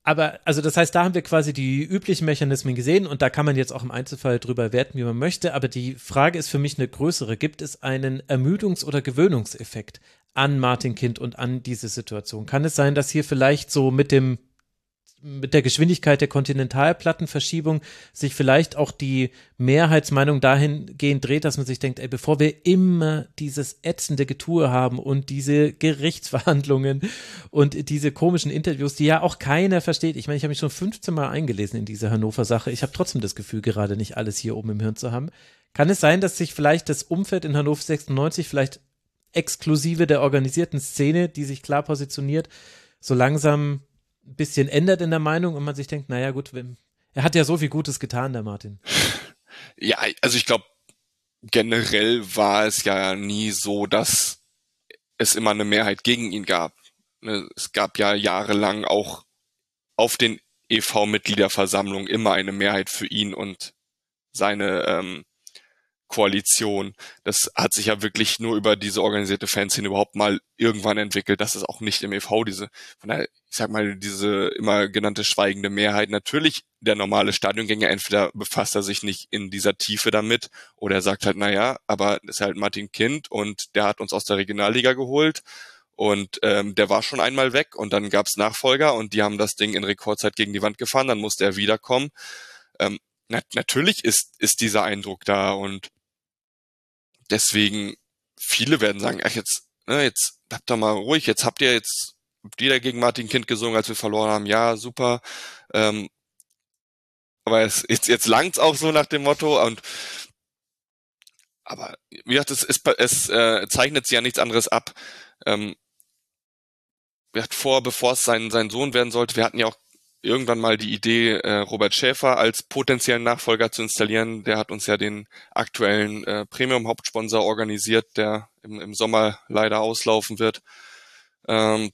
A: Aber, also das heißt, da haben wir quasi die üblichen Mechanismen gesehen und da kann man jetzt auch im Einzelfall drüber werten, wie man möchte, aber die Frage ist für mich eine größere. Gibt es einen Ermüdungs- oder Gewöhnungseffekt an Martin Kind und an diese Situation? Kann es sein, dass hier vielleicht so mit dem mit der Geschwindigkeit der Kontinentalplattenverschiebung sich vielleicht auch die Mehrheitsmeinung dahingehend dreht, dass man sich denkt, ey, bevor wir immer dieses ätzende Getue haben und diese Gerichtsverhandlungen und diese komischen Interviews, die ja auch keiner versteht. Ich meine, ich habe mich schon fünfzehn Mal eingelesen in diese Hannover-Sache. Ich habe trotzdem das Gefühl, gerade nicht alles hier oben im Hirn zu haben. Kann es sein, dass sich vielleicht das Umfeld in Hannover sechsundneunzig, vielleicht exklusive der organisierten Szene, die sich klar positioniert, so langsam ein bisschen ändert in der Meinung und man sich denkt, naja gut, er hat ja so viel Gutes getan, der Martin.
F: Ja, also ich glaube, generell war es ja nie so, dass es immer eine Mehrheit gegen ihn gab. Es gab ja jahrelang auch auf den E V-Mitgliederversammlungen immer eine Mehrheit für ihn und seine ähm, Koalition. Das hat sich ja wirklich nur über diese organisierte Fanszene überhaupt mal irgendwann entwickelt, dass es auch nicht im E V diese, von der, ich sag mal, diese immer genannte schweigende Mehrheit, natürlich der normale Stadiongänger, entweder befasst er sich nicht in dieser Tiefe damit oder er sagt halt, naja, aber das ist halt Martin Kind und der hat uns aus der Regionalliga geholt und ähm, der war schon einmal weg und dann gab's Nachfolger und die haben das Ding in Rekordzeit gegen die Wand gefahren, dann musste er wiederkommen. Ähm, na, natürlich ist, ist dieser Eindruck da und deswegen, viele werden sagen, ach jetzt, ne, jetzt habt ihr mal ruhig, jetzt habt ihr jetzt wieder gegen Martin Kind gesungen, als wir verloren haben, ja, super. Ähm, aber es, jetzt, jetzt langt's auch so nach dem Motto und aber wie gesagt, es, es, es äh, zeichnet sich ja nichts anderes ab. Ähm, wir hatten vor, bevor es sein, sein Sohn werden sollte, wir hatten ja auch irgendwann mal die Idee, äh, Robert Schäfer als potenziellen Nachfolger zu installieren. Der hat uns ja den aktuellen äh, Premium-Hauptsponsor organisiert, der im, im Sommer leider auslaufen wird. Ähm,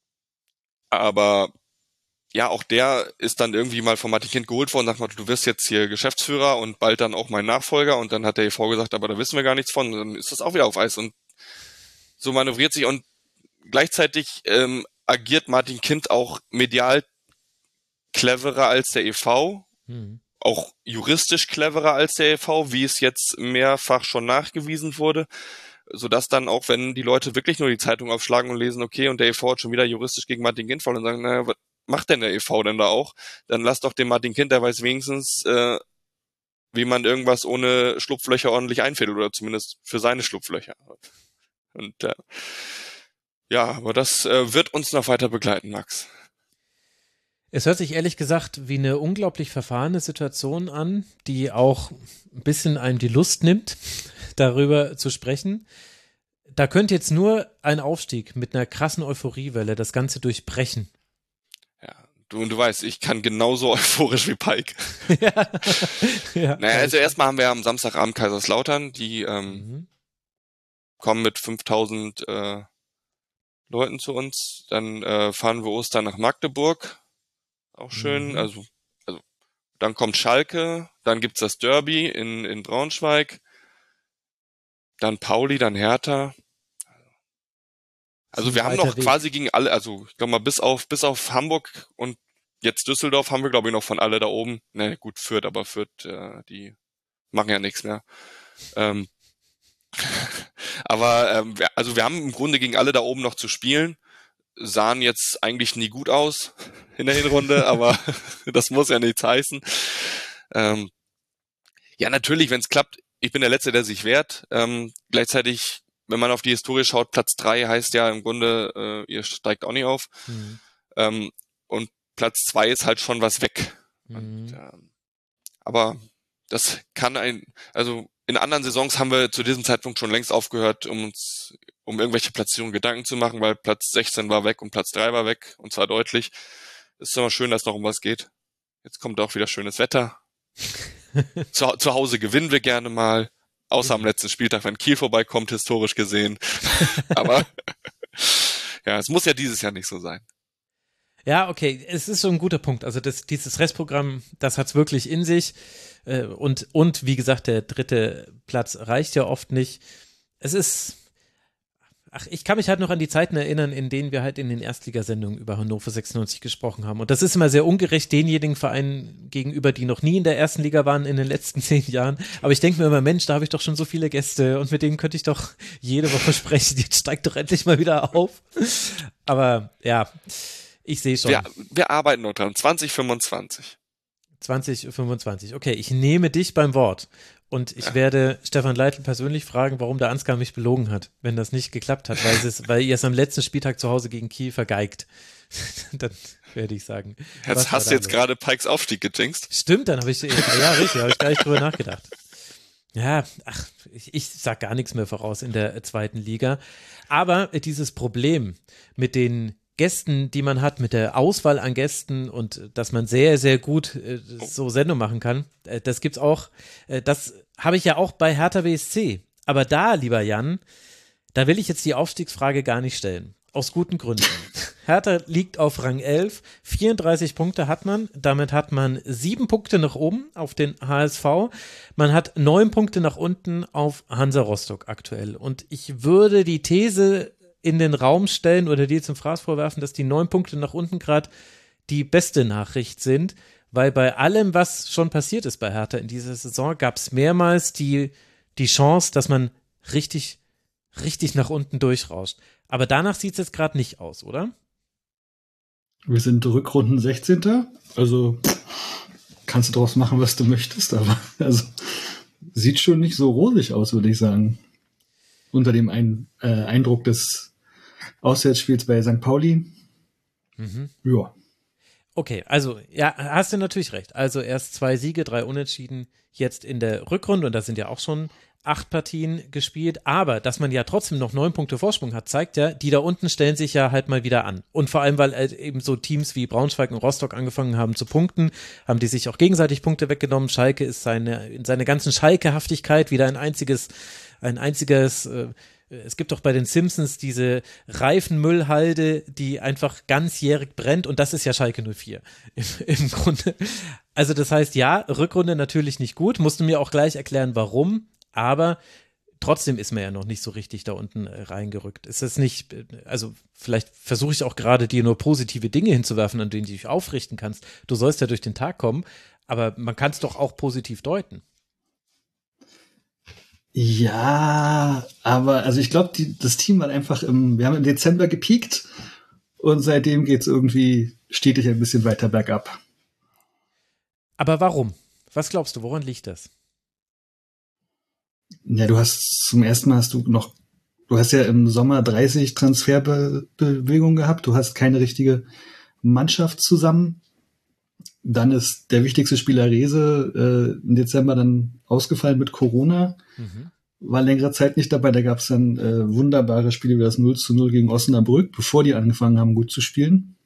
F: aber ja, auch der ist dann irgendwie mal von Martin Kind geholt worden und sagt, du wirst jetzt hier Geschäftsführer und bald dann auch mein Nachfolger. Und dann hat der E V gesagt, aber da wissen wir gar nichts von. Und dann ist das auch wieder auf Eis. Und so manövriert sich. Und gleichzeitig ähm, agiert Martin Kind auch medial cleverer als der E V, hm. auch juristisch cleverer als der E V, wie es jetzt mehrfach schon nachgewiesen wurde, sodass dann auch, wenn die Leute wirklich nur die Zeitung aufschlagen und lesen, okay, und der E V hat schon wieder juristisch gegen Martin Kind fallen und sagen, naja, was macht denn der E V denn da auch? Dann lass doch den Martin Kind, der weiß wenigstens, äh, wie man irgendwas ohne Schlupflöcher ordentlich einfädelt oder zumindest für seine Schlupflöcher. Und äh, ja, aber das äh, wird uns noch weiter begleiten, Max.
A: Es hört sich ehrlich gesagt wie eine unglaublich verfahrene Situation an, die auch ein bisschen einem die Lust nimmt, darüber zu sprechen. Da könnte jetzt nur ein Aufstieg mit einer krassen Euphoriewelle das Ganze durchbrechen.
F: Ja, du, und du weißt, ich kann genauso euphorisch wie Pike.
A: ja. ja.
F: Naja, also erstmal haben wir am Samstagabend Kaiserslautern, die ähm, mhm. kommen mit fünftausend äh, Leuten zu uns. Dann äh, fahren wir Ostern nach Magdeburg. Auch schön, mhm. also, also dann kommt Schalke, dann gibt's das Derby in, in Braunschweig, dann Pauli, dann Hertha. Also wir haben noch Weg. quasi gegen alle, also ich glaube mal bis auf bis auf Hamburg und jetzt Düsseldorf haben wir glaube ich noch von alle da oben. Ne, gut, Fürth, aber Fürth, äh, die machen ja nichts mehr. Ähm, aber ähm, wir, also wir haben im Grunde gegen alle da oben noch zu spielen. Sahen jetzt eigentlich nie gut aus in der Hinrunde, aber das muss ja nichts heißen. Ähm, ja, natürlich, wenn es klappt, ich bin der Letzte, der sich wehrt. Ähm, gleichzeitig, wenn man auf die Historie schaut, Platz drei heißt ja im Grunde, äh, ihr steigt auch nicht auf. Mhm. Ähm, und Platz zwei ist halt schon was weg. Mhm. Und, ähm, aber das kann ein, also in anderen Saisons haben wir zu diesem Zeitpunkt schon längst aufgehört, um uns um irgendwelche Platzierungen Gedanken zu machen, weil Platz sechzehn war weg und Platz drei war weg, und zwar deutlich. Es ist immer schön, dass es noch um was geht. Jetzt kommt auch wieder schönes Wetter. zu, zu Hause gewinnen wir gerne mal, außer am letzten Spieltag, wenn Kiel vorbeikommt, historisch gesehen. Aber ja, es muss ja dieses Jahr nicht so sein.
A: Ja, okay, es ist so ein guter Punkt. Also das, dieses Restprogramm, das hat's wirklich in sich. Und, und wie gesagt, der dritte Platz reicht ja oft nicht. Es ist, ach, ich kann mich halt noch an die Zeiten erinnern, in denen wir halt in den Erstligasendungen über Hannover sechsundneunzig gesprochen haben. Und das ist immer sehr ungerecht denjenigen Vereinen gegenüber, die noch nie in der ersten Liga waren in den letzten zehn Jahren. Aber ich denke mir immer, Mensch, da habe ich doch schon so viele Gäste und mit denen könnte ich doch jede Woche sprechen. Jetzt steigt doch endlich mal wieder auf. Aber ja, ich sehe schon.
F: Wir, wir arbeiten noch dran. zwanzig fünfundzwanzig.
A: zwanzig fünfundzwanzig. Okay, ich nehme dich beim Wort. Und ich ja. werde Stefan Leitl persönlich fragen, warum der Ansgar mich belogen hat, wenn das nicht geklappt hat, weil, es, weil ihr es am letzten Spieltag zu Hause gegen Kiel vergeigt. Dann werde ich sagen.
F: Jetzt hast du jetzt gerade Pikes Aufstieg gejinxt.
A: Stimmt, dann habe ich, ja richtig, habe ich gar nicht drüber nachgedacht. Ja, ach, ich, ich sag gar nichts mehr voraus in der zweiten Liga. Aber dieses Problem mit den Gästen, die man hat, mit der Auswahl an Gästen und dass man sehr, sehr gut äh, so Sendung machen kann, äh, das gibt's auch, äh, das habe ich ja auch bei Hertha B S C. Aber da, lieber Jan, da will ich jetzt die Aufstiegsfrage gar nicht stellen. Aus guten Gründen. Hertha liegt auf Rang elf, vierunddreißig Punkte hat man, damit hat man sieben Punkte nach oben auf den H S V, man hat neun Punkte nach unten auf Hansa Rostock aktuell. Und ich würde die These in den Raum stellen oder dir zum Fraß vorwerfen, dass die neun Punkte nach unten gerade die beste Nachricht sind, weil bei allem, was schon passiert ist bei Hertha in dieser Saison, gab es mehrmals die, die Chance, dass man richtig, richtig nach unten durchrauscht. Aber danach sieht es jetzt gerade nicht aus, oder?
G: Wir sind Rückrunden sechzehnter Also kannst du draus machen, was du möchtest, aber also sieht schon nicht so rosig aus, würde ich sagen. Unter dem Ein, äh, Eindruck des Auswärtsspiels bei Sankt Pauli.
A: Mhm.
G: Ja.
A: Okay, also ja, hast du natürlich recht. Also erst zwei Siege, drei Unentschieden jetzt in der Rückrunde und da sind ja auch schon acht Partien gespielt, aber dass man ja trotzdem noch neun Punkte Vorsprung hat, zeigt ja, die da unten stellen sich ja halt mal wieder an. Und vor allem, weil eben so Teams wie Braunschweig und Rostock angefangen haben zu punkten, haben die sich auch gegenseitig Punkte weggenommen. Schalke ist seine, in seiner ganzen Schalke-Haftigkeit wieder ein einziges, ein einziges, äh, es gibt doch bei den Simpsons diese Reifenmüllhalde, die einfach ganzjährig brennt und das ist ja Schalke null vier im, im Grunde. Also das heißt, ja, Rückrunde natürlich nicht gut, musst du mir auch gleich erklären, warum. Aber trotzdem ist man ja noch nicht so richtig da unten äh, reingerückt. Ist das nicht, also vielleicht versuche ich auch gerade dir nur positive Dinge hinzuwerfen, an denen du dich aufrichten kannst. Du sollst ja durch den Tag kommen, aber man kann es doch auch positiv deuten.
G: Ja, aber also ich glaube, das Team hat einfach im, wir haben im Dezember gepiekt und seitdem geht es irgendwie stetig ein bisschen weiter bergab.
A: Aber warum? Was glaubst du, woran liegt das?
G: Ja, du hast zum ersten Mal hast du noch, du hast ja im Sommer dreißig Transferbewegungen gehabt, du hast keine richtige Mannschaft zusammen. Dann ist der wichtigste Spieler Rehse äh, im Dezember dann ausgefallen mit Corona. Mhm. War längere Zeit nicht dabei, da gab es dann äh, wunderbare Spiele wie das null zu null gegen Osnabrück, bevor die angefangen haben, gut zu spielen.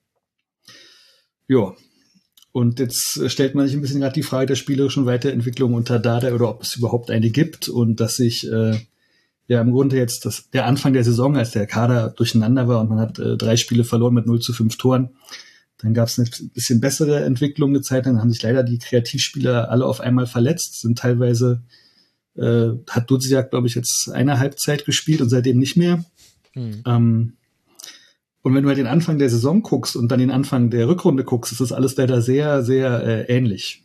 G: Ja. Und jetzt stellt man sich ein bisschen gerade die Frage der spielerischen Weiterentwicklung unter Dardai oder ob es überhaupt eine gibt und dass sich äh, ja im Grunde jetzt das, der Anfang der Saison, als der Kader durcheinander war und man hat äh, drei Spiele verloren mit null zu fünf Toren, dann gab es eine bisschen bessere Entwicklung eine Zeit, dann haben sich leider die Kreativspieler alle auf einmal verletzt, sind teilweise, äh, hat Dudziak, glaube ich, jetzt eine Halbzeit gespielt und seitdem nicht mehr. Mhm. Ähm, Und wenn du halt den Anfang der Saison guckst und dann den Anfang der Rückrunde guckst, ist das alles leider sehr, sehr äh, ähnlich.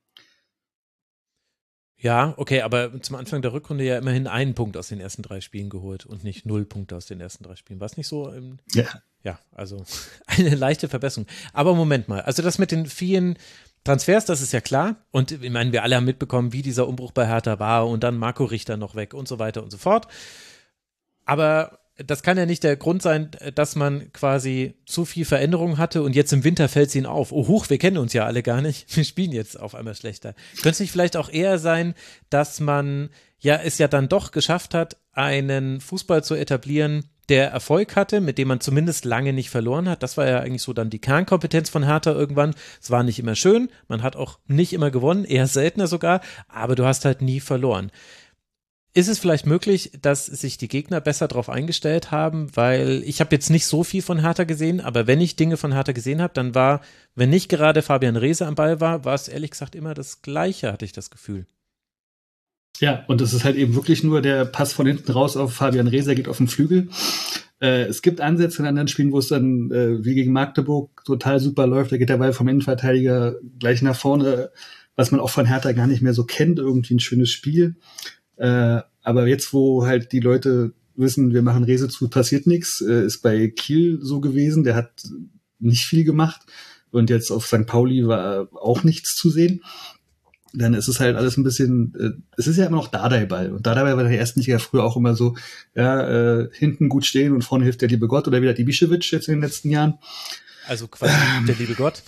A: Ja, okay, aber zum Anfang der Rückrunde ja immerhin einen Punkt aus den ersten drei Spielen geholt und nicht null Punkte aus den ersten drei Spielen. War es nicht so? Im,
G: ja.
A: Ja, also eine leichte Verbesserung. Aber Moment mal, also das mit den vielen Transfers, das ist ja klar. Und ich meine, wir alle haben mitbekommen, wie dieser Umbruch bei Hertha war und dann Marco Richter noch weg und so weiter und so fort. Aber das kann ja nicht der Grund sein, dass man quasi zu viel Veränderung hatte und jetzt im Winter fällt es ihnen auf. Oh huch, wir kennen uns ja alle gar nicht. Wir spielen jetzt auf einmal schlechter. Könnte es nicht vielleicht auch eher sein, dass man ja es ja dann doch geschafft hat, einen Fußball zu etablieren, der Erfolg hatte, mit dem man zumindest lange nicht verloren hat. Das war ja eigentlich so dann die Kernkompetenz von Hertha irgendwann. Es war nicht immer schön, man hat auch nicht immer gewonnen, eher seltener sogar, aber du hast halt nie verloren. Ist es vielleicht möglich, dass sich die Gegner besser darauf eingestellt haben, weil ich habe jetzt nicht so viel von Hertha gesehen, aber wenn ich Dinge von Hertha gesehen habe, dann war, wenn nicht gerade Fabian Rehse am Ball war, war es ehrlich gesagt immer das Gleiche, hatte ich das Gefühl.
G: Ja, und es ist halt eben wirklich nur der Pass von hinten raus auf Fabian Reser, geht auf den Flügel. Äh, es gibt Ansätze in anderen Spielen, wo es dann äh, wie gegen Magdeburg total super läuft. Da geht der Ball vom Innenverteidiger gleich nach vorne, was man auch von Hertha gar nicht mehr so kennt. Irgendwie ein schönes Spiel. Äh, aber jetzt, wo halt die Leute wissen, wir machen Rese zu, passiert nichts, äh, ist bei Kiel so gewesen. Der hat nicht viel gemacht. Und jetzt auf Sankt Pauli war auch nichts zu sehen. Dann ist es halt alles ein bisschen, äh, es ist ja immer noch Dardai-Ball. Und Dardai war der ersten Liga früher auch immer so, ja, äh, hinten gut stehen und vorne hilft der liebe Gott oder wieder die Ibišević jetzt in den letzten Jahren.
A: Also quasi ähm, der liebe Gott.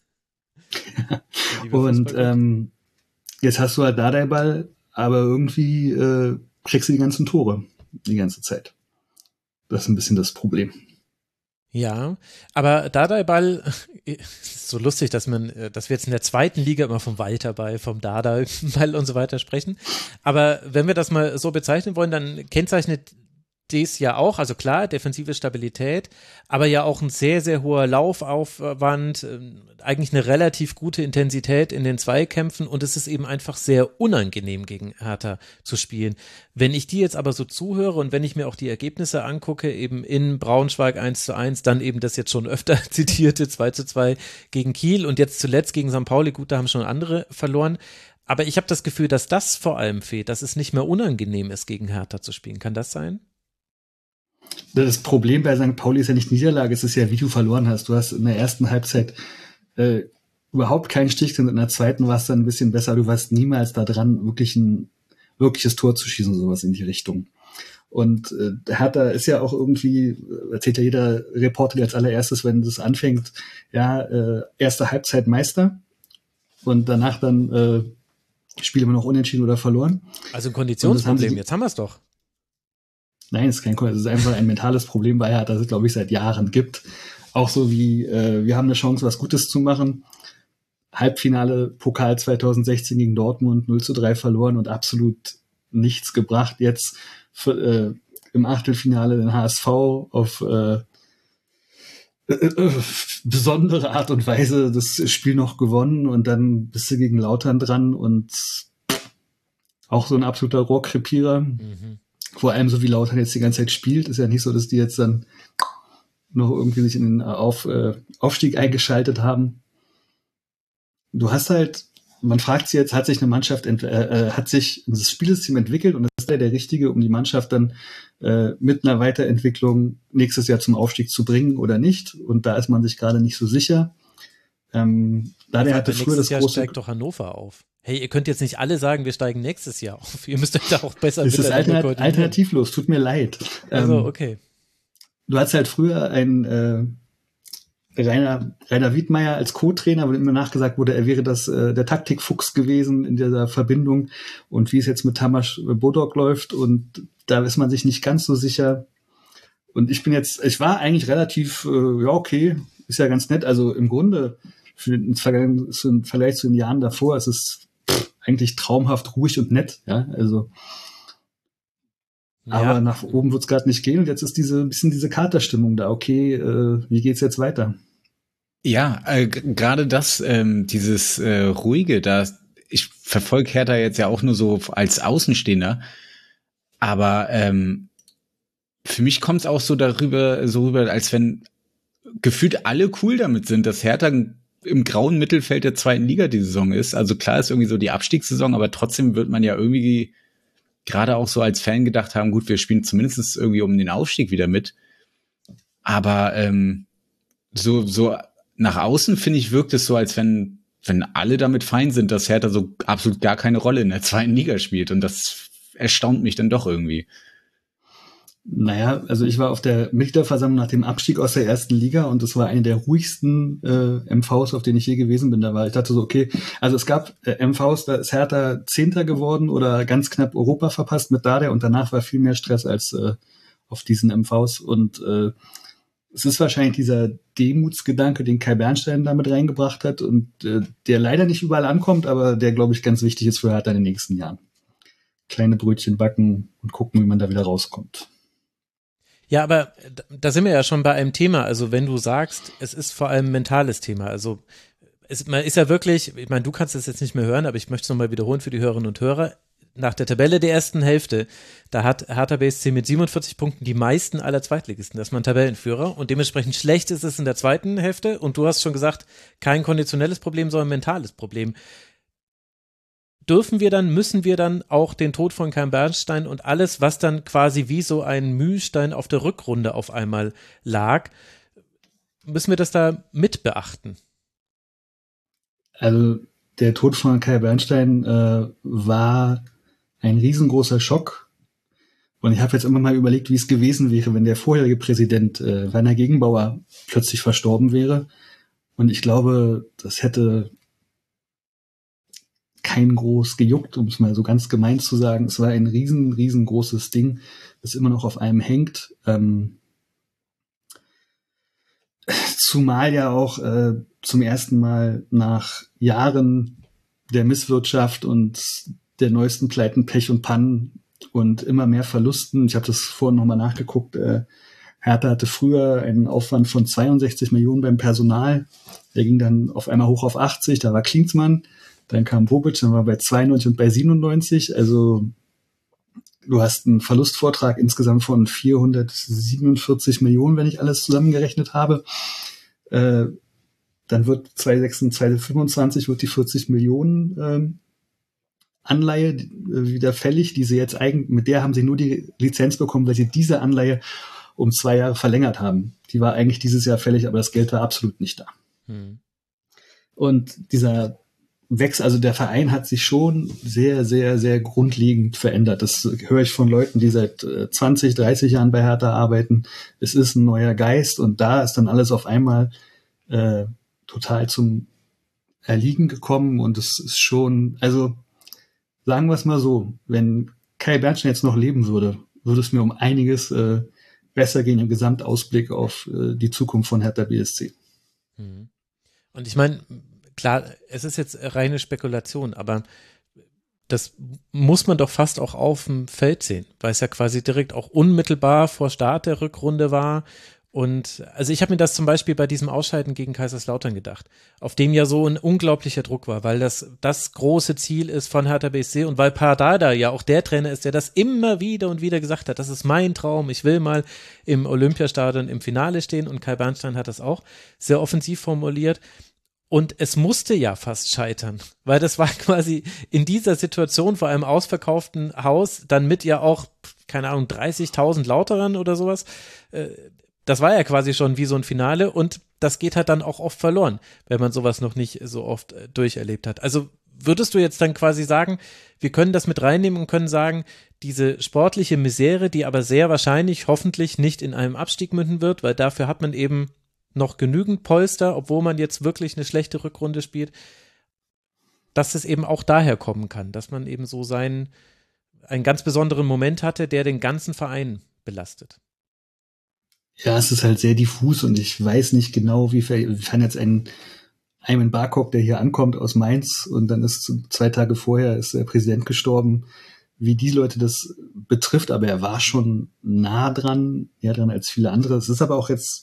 G: der liebe und ähm, jetzt hast du halt Dardai-Ball, aber irgendwie äh, kriegst du die ganzen Tore die ganze Zeit. Das ist ein bisschen das Problem.
A: Ja, aber Dardai-Ball, ist so lustig, dass man, dass wir jetzt in der zweiten Liga immer vom Walter-Ball, vom Dardai-Ball und so weiter sprechen. Aber wenn wir das mal so bezeichnen wollen, dann kennzeichnet dies ja auch, also klar, defensive Stabilität, aber ja auch ein sehr, sehr hoher Laufaufwand, eigentlich eine relativ gute Intensität in den Zweikämpfen und es ist eben einfach sehr unangenehm gegen Hertha zu spielen. Wenn ich die jetzt aber so zuhöre und wenn ich mir auch die Ergebnisse angucke, eben in Braunschweig eins zu eins, dann eben das jetzt schon öfter zitierte zwei zu zwei gegen Kiel und jetzt zuletzt gegen Sankt Pauli, gut, da haben schon andere verloren, aber ich habe das Gefühl, dass das vor allem fehlt, dass es nicht mehr unangenehm ist, gegen Hertha zu spielen. Kann das sein?
G: Das Problem bei Sankt Pauli ist ja nicht Niederlage, es ist ja, wie du verloren hast. Du hast in der ersten Halbzeit äh, überhaupt keinen Stich und in der zweiten warst du dann ein bisschen besser. Du warst niemals da dran, wirklich ein wirkliches Tor zu schießen, sowas in die Richtung. Und äh, Hertha ist ja auch irgendwie, erzählt ja jeder Reporter als allererstes, wenn das anfängt, ja, äh, erste Halbzeit Meister und danach dann äh, Spiele immer noch unentschieden oder verloren.
A: Also ein Konditionsproblem,
G: haben sie,
A: jetzt haben wir es doch.
G: Nein, es ist kein Kon- es ist einfach ein mentales Problem bei Hertha, das es, glaube ich, seit Jahren gibt. Auch so wie, äh, wir haben eine Chance, was Gutes zu machen. Halbfinale Pokal zwanzig sechzehn gegen Dortmund, null zu drei verloren und absolut nichts gebracht. Jetzt für, äh, im Achtelfinale den H S V auf äh, äh, äh, besondere Art und Weise das Spiel noch gewonnen und dann bist du gegen Lautern dran und auch so ein absoluter Rohrkrepierer. Mhm. Vor allem so wie Lautern jetzt die ganze Zeit spielt, ist ja nicht so, dass die jetzt dann noch irgendwie sich in den Auf, äh, Aufstieg eingeschaltet haben. Du hast halt, man fragt sich jetzt, hat sich eine Mannschaft, ent- äh, hat sich das Spielsystem entwickelt und ist der der Richtige, um die Mannschaft dann äh, mit einer Weiterentwicklung nächstes Jahr zum Aufstieg zu bringen oder nicht? Und da ist man sich gerade nicht so sicher. Ähm, da der hatte früher das
A: Jahr
G: große...
A: steigt doch Hannover auf. Hey, ihr könnt jetzt nicht alle sagen, wir steigen nächstes Jahr auf. Ihr müsst euch da auch besser
G: mit. Das ist alternat- alternativlos, tut mir leid.
A: Also, okay.
G: Du hattest halt früher einen äh, Rainer, Rainer Wiedmeier als Co-Trainer, wo immer nachgesagt wurde, er wäre das äh, der Taktikfuchs gewesen in dieser Verbindung. Und wie es jetzt mit Tamas Bodok läuft, und da ist man sich nicht ganz so sicher. Und ich bin jetzt, ich war eigentlich relativ, äh, ja okay, ist ja ganz nett. Also im Grunde, für den, im Vergleich zu den Jahren davor, ist es pff, eigentlich traumhaft ruhig und nett. Ja, also ja. Aber nach oben wird's gerade nicht gehen und jetzt ist diese bisschen diese Katerstimmung da. Okay, äh, wie geht's jetzt weiter?
E: Ja, äh, g- gerade das, ähm, dieses äh, ruhige, da ich verfolge Hertha jetzt ja auch nur so als Außenstehender, aber ähm, für mich kommt es auch so darüber, so rüber, als wenn gefühlt alle cool damit sind, dass Hertha im grauen Mittelfeld der zweiten Liga die Saison ist. Also klar ist irgendwie so die Abstiegssaison, aber trotzdem wird man ja irgendwie gerade auch so als Fan gedacht haben, gut, wir spielen zumindest irgendwie um den Aufstieg wieder mit. Aber ähm, so so nach außen, finde ich, wirkt es so, als wenn wenn alle damit fein sind, dass Hertha so absolut gar keine Rolle in der zweiten Liga spielt. Und das erstaunt mich dann doch irgendwie.
G: Naja, also ich war auf der Mitgliederversammlung nach dem Abstieg aus der ersten Liga und das war eine der ruhigsten äh, M Vs, auf denen ich je gewesen bin. Da war ich dachte so, okay, also es gab äh, M Vs, da ist Hertha Zehnter geworden oder ganz knapp Europa verpasst mit Dardai und danach war viel mehr Stress als äh, auf diesen M Vs. Und äh, es ist wahrscheinlich dieser Demutsgedanke, den Kai Bernstein damit reingebracht hat und äh, der leider nicht überall ankommt, aber der, glaube ich, ganz wichtig ist für Hertha in den nächsten Jahren. Kleine Brötchen backen und gucken, wie man da wieder rauskommt.
A: Ja, aber da sind wir ja schon bei einem Thema. Also wenn du sagst, es ist vor allem ein mentales Thema. Also es, man ist ja wirklich, ich meine, du kannst das jetzt nicht mehr hören, aber ich möchte es nochmal wiederholen für die Hörerinnen und Hörer. nach der Tabelle der ersten Hälfte, da hat Hertha B S C mit siebenundvierzig Punkten die meisten aller Zweitligisten. Das ist man Tabellenführer und dementsprechend schlecht ist es in der zweiten Hälfte. Und du hast schon gesagt, kein konditionelles Problem, sondern ein mentales Problem. Dürfen wir dann, müssen wir dann auch den Tod von Kai Bernstein und alles, was dann quasi wie so ein Mühlstein auf der Rückrunde auf einmal lag, müssen wir das da mit beachten?
G: Also der Tod von Kai Bernstein äh, war ein riesengroßer Schock. Und ich habe jetzt immer mal überlegt, wie es gewesen wäre, wenn der vorherige Präsident äh, Werner Gegenbauer plötzlich verstorben wäre. Und ich glaube, das hätte kein groß gejuckt, um es mal so ganz gemein zu sagen. Es war ein riesen, riesengroßes Ding, das immer noch auf einem hängt. Ähm, zumal ja auch äh, zum ersten Mal nach Jahren der Misswirtschaft und der neuesten Pleiten, Pech und Pannen und immer mehr Verlusten. Ich habe das vorhin nochmal nachgeguckt. Äh, Hertha hatte früher einen Aufwand von zweiundsechzig Millionen beim Personal. Der ging dann auf einmal hoch auf achtzig. Da war Klinsmann. Dann kam Bobic, dann war bei zweiundneunzig und bei siebenundneunzig. Also du hast einen Verlustvortrag insgesamt von vierhundertsiebenundvierzig Millionen, wenn ich alles zusammengerechnet habe. Äh, dann wird zweitausendsechsundzwanzig, zweitausendfünfundzwanzig wird die vierzig Millionen ähm, Anleihe äh, wieder fällig, die sie jetzt eigentlich, mit der haben sie nur die Lizenz bekommen, weil sie diese Anleihe um zwei Jahre verlängert haben. Die war eigentlich dieses Jahr fällig, aber das Geld war absolut nicht da. Hm. Und dieser Wechsel, also der Verein hat sich schon sehr, sehr, sehr grundlegend verändert. Das höre ich von Leuten, die seit zwanzig, dreißig Jahren bei Hertha arbeiten. Es ist ein neuer Geist und da ist dann alles auf einmal äh, total zum Erliegen gekommen und es ist schon, also sagen wir es mal so, wenn Kai Bernstein jetzt noch leben würde, würde es mir um einiges äh, besser gehen im Gesamtausblick auf äh, die Zukunft von Hertha B S C.
A: Und ich meine, klar, es ist jetzt reine Spekulation, aber das muss man doch fast auch auf dem Feld sehen, weil es ja quasi direkt auch unmittelbar vor Start der Rückrunde war. Und also ich habe mir das zum Beispiel bei diesem Ausscheiden gegen Kaiserslautern gedacht, auf dem ja so ein unglaublicher Druck war, weil das das große Ziel ist von Hertha B S C und weil Pardada ja auch der Trainer ist, der das immer wieder und wieder gesagt hat, das ist mein Traum, ich will mal im Olympiastadion im Finale stehen und Kai Bernstein hat das auch sehr offensiv formuliert. Und es musste ja fast scheitern, weil das war quasi in dieser Situation vor einem ausverkauften Haus, dann mit ja auch, keine Ahnung, dreißigtausend Lauterern oder sowas. Das war ja quasi schon wie so ein Finale und das geht halt dann auch oft verloren, wenn man sowas noch nicht so oft durcherlebt hat. Also würdest du jetzt dann quasi sagen, wir können das mit reinnehmen und können sagen, diese sportliche Misere, die aber sehr wahrscheinlich, hoffentlich nicht in einem Abstieg münden wird, weil dafür hat man eben noch genügend Polster, obwohl man jetzt wirklich eine schlechte Rückrunde spielt, dass es eben auch daher kommen kann, dass man eben so seinen, einen ganz besonderen Moment hatte, der den ganzen Verein belastet.
G: Ja, es ist halt sehr diffus und ich weiß nicht genau, wie fern jetzt ein Ayman Barkok, der hier ankommt aus Mainz und dann ist zwei Tage vorher ist der Präsident gestorben, wie die Leute das betrifft, aber er war schon nah dran, näher dran als viele andere. Es ist aber auch jetzt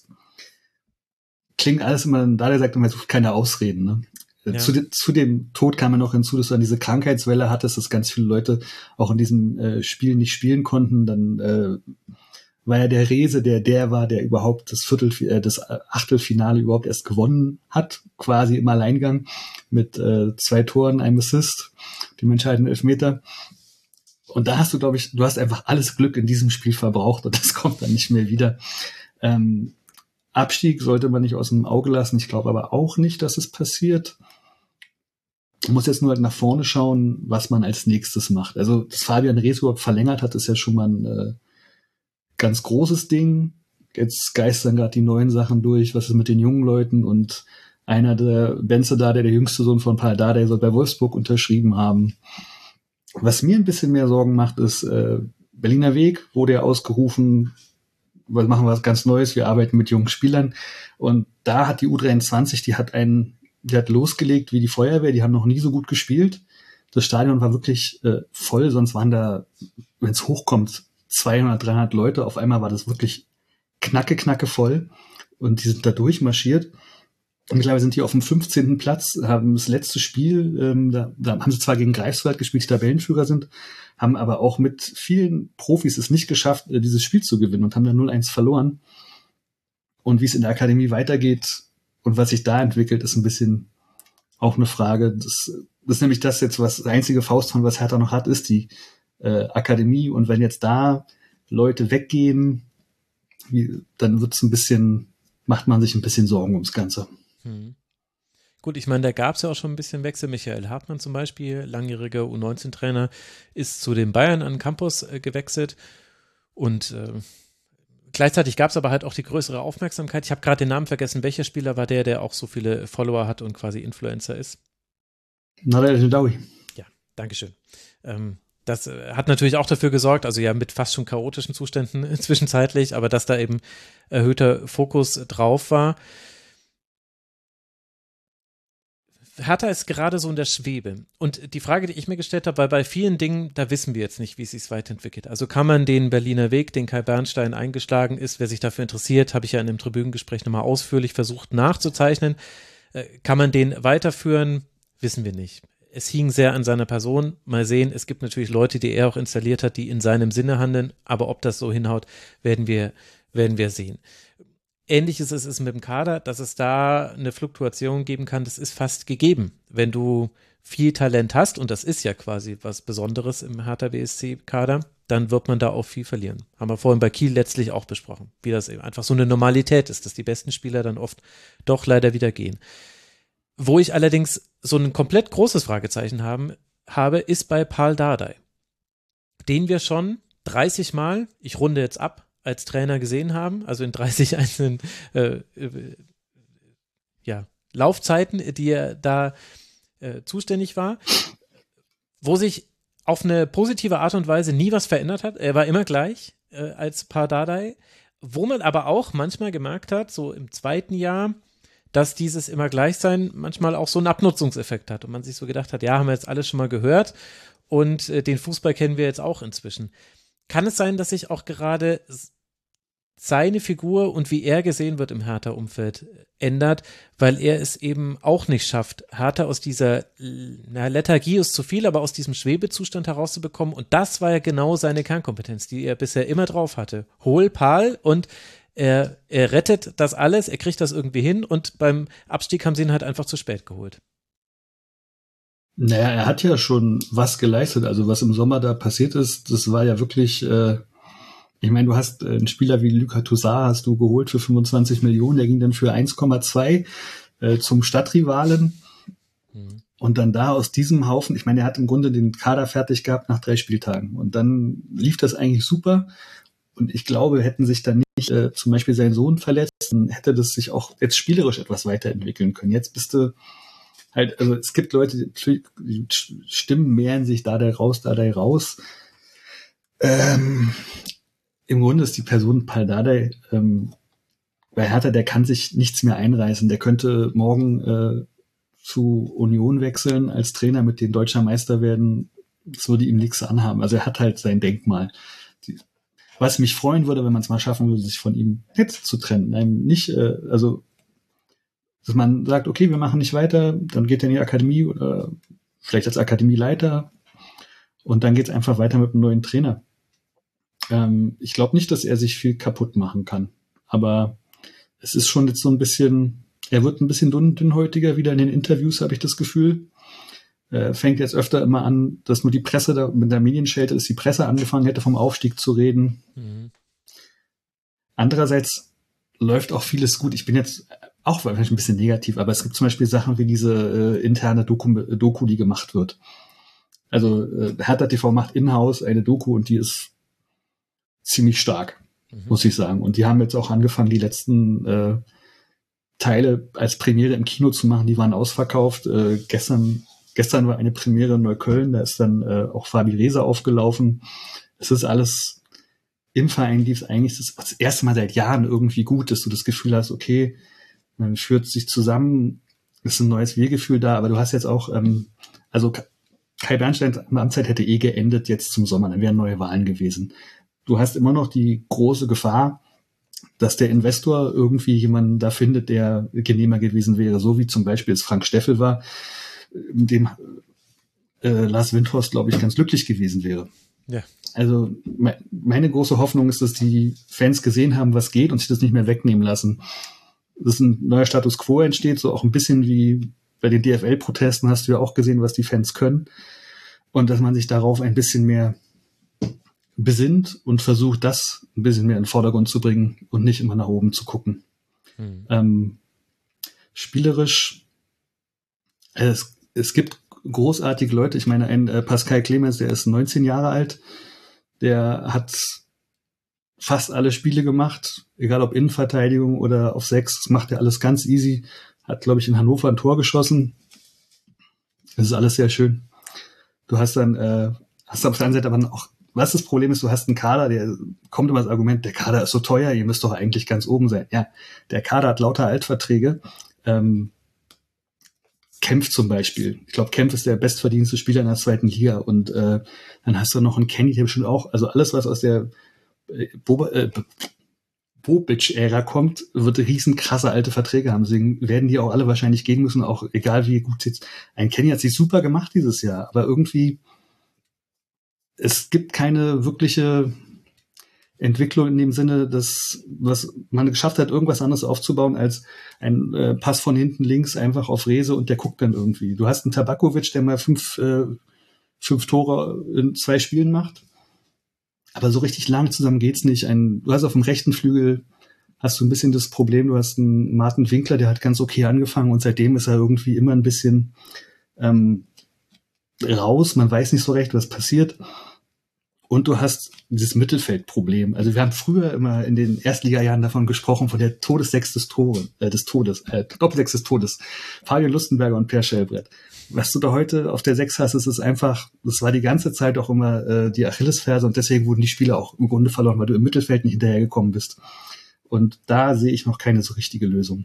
G: klingt alles immer, da der sagt immer, er sucht keine Ausreden. Ne? Ja. Zu, de, zu dem Tod kam er noch hinzu, dass du dann diese Krankheitswelle hattest, dass ganz viele Leute auch in diesem äh, Spiel nicht spielen konnten. Dann äh, war ja der Rehse, der der war, der überhaupt das Viertel, äh, das Achtelfinale überhaupt erst gewonnen hat, quasi im Alleingang mit äh, zwei Toren, einem Assist, dem entscheidenden Elfmeter. Und da hast du, glaube ich, du hast einfach alles Glück in diesem Spiel verbraucht und das kommt dann nicht mehr wieder. Ähm, Abstieg sollte man nicht aus dem Auge lassen. Ich glaube aber auch nicht, dass es passiert. Man muss jetzt nur halt nach vorne schauen, was man als nächstes macht. Also, dass Fabian Rees überhaupt verlängert hat, ist ja schon mal ein äh, ganz großes Ding. Jetzt geistern gerade die neuen Sachen durch. Was ist mit den jungen Leuten? Und einer der Benze da, der der jüngste Sohn von Paul Dardai, soll bei Wolfsburg unterschrieben haben. Was mir ein bisschen mehr Sorgen macht, ist äh, Berliner Weg, wurde ja ausgerufen, was machen wir was ganz Neues, wir arbeiten mit jungen Spielern und da hat die U dreiundzwanzig, die hat einen, die hat losgelegt wie die Feuerwehr, die haben noch nie so gut gespielt. Das Stadion war wirklich äh, voll, sonst waren da, wenn es hochkommt, zweihundert, dreihundert Leute, auf einmal war das wirklich knacke, knacke voll und die sind da durchmarschiert Mittlerweile sind die auf dem fünfzehnten Platz, haben das letzte Spiel, ähm, da, da haben sie zwar gegen Greifswald gespielt, die Tabellenführer sind, haben aber auch mit vielen Profis es nicht geschafft, äh, dieses Spiel zu gewinnen und haben dann null eins verloren. Und wie es in der Akademie weitergeht und was sich da entwickelt, ist ein bisschen auch eine Frage. Das, das ist nämlich das jetzt, was das einzige Faustpfand, was Hertha noch hat, ist die äh, Akademie. Und wenn jetzt da Leute weggehen, wie, dann wird's ein bisschen, macht man sich ein bisschen Sorgen ums Ganze.
A: Hm. Gut, ich meine, da gab es ja auch schon ein bisschen Wechsel. Michael Hartmann zum Beispiel, langjähriger U neunzehn Trainer, ist zu den Bayern an den Campus äh, gewechselt und äh, gleichzeitig gab es aber halt auch die größere Aufmerksamkeit. Ich habe gerade den Namen vergessen. Welcher Spieler war der, der auch so viele Follower hat und quasi Influencer ist?
G: Nader El-Jadawi.
A: Ja, dankeschön. Ähm, das äh, hat natürlich auch dafür gesorgt, also ja mit fast schon chaotischen Zuständen äh, zwischenzeitlich, aber dass da eben erhöhter Fokus drauf war. Hertha ist gerade so in der Schwebe. Und die Frage, die ich mir gestellt habe, weil bei vielen Dingen, da wissen wir jetzt nicht, wie es sich weiterentwickelt. Also kann man den Berliner Weg, den Kai Bernstein eingeschlagen ist, wer sich dafür interessiert, habe ich ja in einem Tribünengespräch nochmal ausführlich versucht nachzuzeichnen. Äh, kann man den weiterführen? Wissen wir nicht. Es hing sehr an seiner Person. Mal sehen, es gibt natürlich Leute, die er auch installiert hat, die in seinem Sinne handeln. Aber ob das so hinhaut, werden wir, werden wir sehen. Ähnliches ist es mit dem Kader, dass es da eine Fluktuation geben kann, das ist fast gegeben. Wenn du viel Talent hast, und das ist ja quasi was Besonderes im Hertha B S C-Kader, dann wird man da auch viel verlieren. Haben wir vorhin bei Kiel letztlich auch besprochen, wie das eben einfach so eine Normalität ist, dass die besten Spieler dann oft doch leider wieder gehen. Wo ich allerdings so ein komplett großes Fragezeichen haben, habe, ist bei Pal Dardai, den wir schon dreißig Mal, ich runde jetzt ab, als Trainer gesehen haben, also in dreißig einzelnen äh, äh, ja, Laufzeiten, die er da äh, zuständig war, wo sich auf eine positive Art und Weise nie was verändert hat. Er war immer gleich äh, als Pal Dardai, wo man aber auch manchmal gemerkt hat, so im zweiten Jahr, dass dieses immer gleich sein manchmal auch so einen Abnutzungseffekt hat und man sich so gedacht hat, ja, haben wir jetzt alles schon mal gehört und äh, den Fußball kennen wir jetzt auch inzwischen. Kann es sein, dass sich auch gerade seine Figur und wie er gesehen wird im Hertha-Umfeld ändert, weil er es eben auch nicht schafft, Hertha aus dieser, na, Lethargie ist zu viel, aber aus diesem Schwebezustand herauszubekommen, und das war ja genau seine Kernkompetenz, die er bisher immer drauf hatte. Hol Pal und er, er rettet das alles, er kriegt das irgendwie hin, und beim Abstieg haben sie ihn halt einfach zu spät geholt.
G: Naja, er hat ja schon was geleistet, also was im Sommer da passiert ist, das war ja wirklich, äh ich meine, du hast einen Spieler wie Lucas Toussaint hast du geholt für fünfundzwanzig Millionen, der ging dann für eins Komma zwei äh, zum Stadtrivalen. Mhm. Und dann da aus diesem Haufen, ich meine, er hat im Grunde den Kader fertig gehabt nach drei Spieltagen. Und dann lief das eigentlich super. Und ich glaube, hätten sich dann nicht äh, zum Beispiel sein Sohn verletzt, dann hätte das sich auch jetzt spielerisch etwas weiterentwickeln können. Jetzt bist du halt, also es gibt Leute, die Stimmen mehren sich da da raus, da da raus. Ähm, Im Grunde ist die Person Pal Dardai ähm, bei Hertha, der kann sich nichts mehr einreißen. Der könnte morgen äh, zu Union wechseln als Trainer, mit denen Deutscher Meister werden. Das würde ihm nichts anhaben. Also er hat halt sein Denkmal. Die, was mich freuen würde, wenn man es mal schaffen würde, sich von ihm jetzt zu trennen. Nein, nicht, äh, also dass man sagt, okay, wir machen nicht weiter, dann geht er in die Akademie oder vielleicht als Akademieleiter und dann geht es einfach weiter mit einem neuen Trainer. Ähm, ich glaube nicht, dass er sich viel kaputt machen kann. Aber es ist schon jetzt so ein bisschen, er wird ein bisschen dünn, dünnhäutiger wieder in den Interviews, habe ich das Gefühl. Äh, fängt jetzt öfter immer an, dass nur die Presse, da, mit der Medienschelte, dass die Presse angefangen hätte, vom Aufstieg zu reden. Mhm. Andererseits läuft auch vieles gut. Ich bin jetzt auch vielleicht ein bisschen negativ, aber es gibt zum Beispiel Sachen wie diese äh, interne Doku, Doku, die gemacht wird. Also äh, Hertha T V macht in-house eine Doku und die ist ziemlich stark, mhm. muss ich sagen. Und die haben jetzt auch angefangen, die letzten äh, Teile als Premiere im Kino zu machen. Die waren ausverkauft. Äh, gestern, gestern war eine Premiere in Neukölln. Da ist dann äh, auch Fabi Reza aufgelaufen. Es ist alles im Verein lief es eigentlich das, das erste Mal seit Jahren irgendwie gut, dass du das Gefühl hast, okay, man führt sich zusammen, ist ein neues Wir-Gefühl da. Aber du hast jetzt auch, ähm, also Kai Bernsteins Amtszeit hätte eh geendet jetzt zum Sommer. Dann wären neue Wahlen gewesen. Du hast immer noch die große Gefahr, dass der Investor irgendwie jemanden da findet, der genehmer gewesen wäre, so wie zum Beispiel es Frank Steffel war, mit dem äh, Lars Windhorst, glaube ich, ganz glücklich gewesen wäre.
A: Ja.
G: Also me- meine große Hoffnung ist, dass die Fans gesehen haben, was geht und sich das nicht mehr wegnehmen lassen. Dass ein neuer Status Quo entsteht, so auch ein bisschen wie bei den D F L-Protesten hast du ja auch gesehen, was die Fans können. Und dass man sich darauf ein bisschen mehr besinnt und versucht, das ein bisschen mehr in den Vordergrund zu bringen und nicht immer nach oben zu gucken. Hm. Ähm, spielerisch, es, es gibt großartige Leute. Ich meine, ein äh, Pascal Clemens, der ist neunzehn Jahre alt, der hat fast alle Spiele gemacht, egal ob Innenverteidigung oder auf sechs, das macht er alles ganz easy. Hat, glaube ich, in Hannover ein Tor geschossen. Das ist alles sehr schön. Du hast dann, äh, hast auf der anderen Seite aber auch, was das Problem ist, du hast einen Kader, der kommt immer das Argument, der Kader ist so teuer, ihr müsst doch eigentlich ganz oben sein. Ja, der Kader hat lauter Altverträge. Ähm, Kempf zum Beispiel. Ich glaube, Kempf ist der bestverdienste Spieler in der zweiten Liga. Und äh, dann hast du noch einen Kenny, der bestimmt auch, also alles, was aus der äh, Boba, äh, Bobic-Ära kommt, wird riesen krasse alte Verträge haben. Deswegen werden die auch alle wahrscheinlich gehen müssen, auch egal wie gut jetzt. Ein Kenny hat sich super gemacht dieses Jahr, aber irgendwie es gibt keine wirkliche Entwicklung in dem Sinne, dass was man geschafft hat, irgendwas anderes aufzubauen als ein äh, Pass von hinten links einfach auf Rehse und der guckt dann irgendwie. Du hast einen Tabakovic, der mal fünf, äh, fünf Tore in zwei Spielen macht, aber so richtig lang zusammen geht's nicht. Ein, du hast auf dem rechten Flügel hast du ein bisschen das Problem, du hast einen Martin Winkler, der hat ganz okay angefangen und seitdem ist er irgendwie immer ein bisschen ähm, raus. Man weiß nicht so recht, was passiert. Und du hast dieses Mittelfeldproblem. Also wir haben früher immer in den Erstligajahren davon gesprochen, von der Todessechs des Tores, äh, des Todes, äh, Doppelsechs des Todes. Fabian Lustenberger und Per Schellbrett. Was du da heute auf der Sechs hast, ist es einfach, das war die ganze Zeit auch immer äh, die Achillesferse und deswegen wurden die Spiele auch im Grunde verloren, weil du im Mittelfeld nicht hinterhergekommen bist. Und da sehe ich noch keine so richtige Lösung.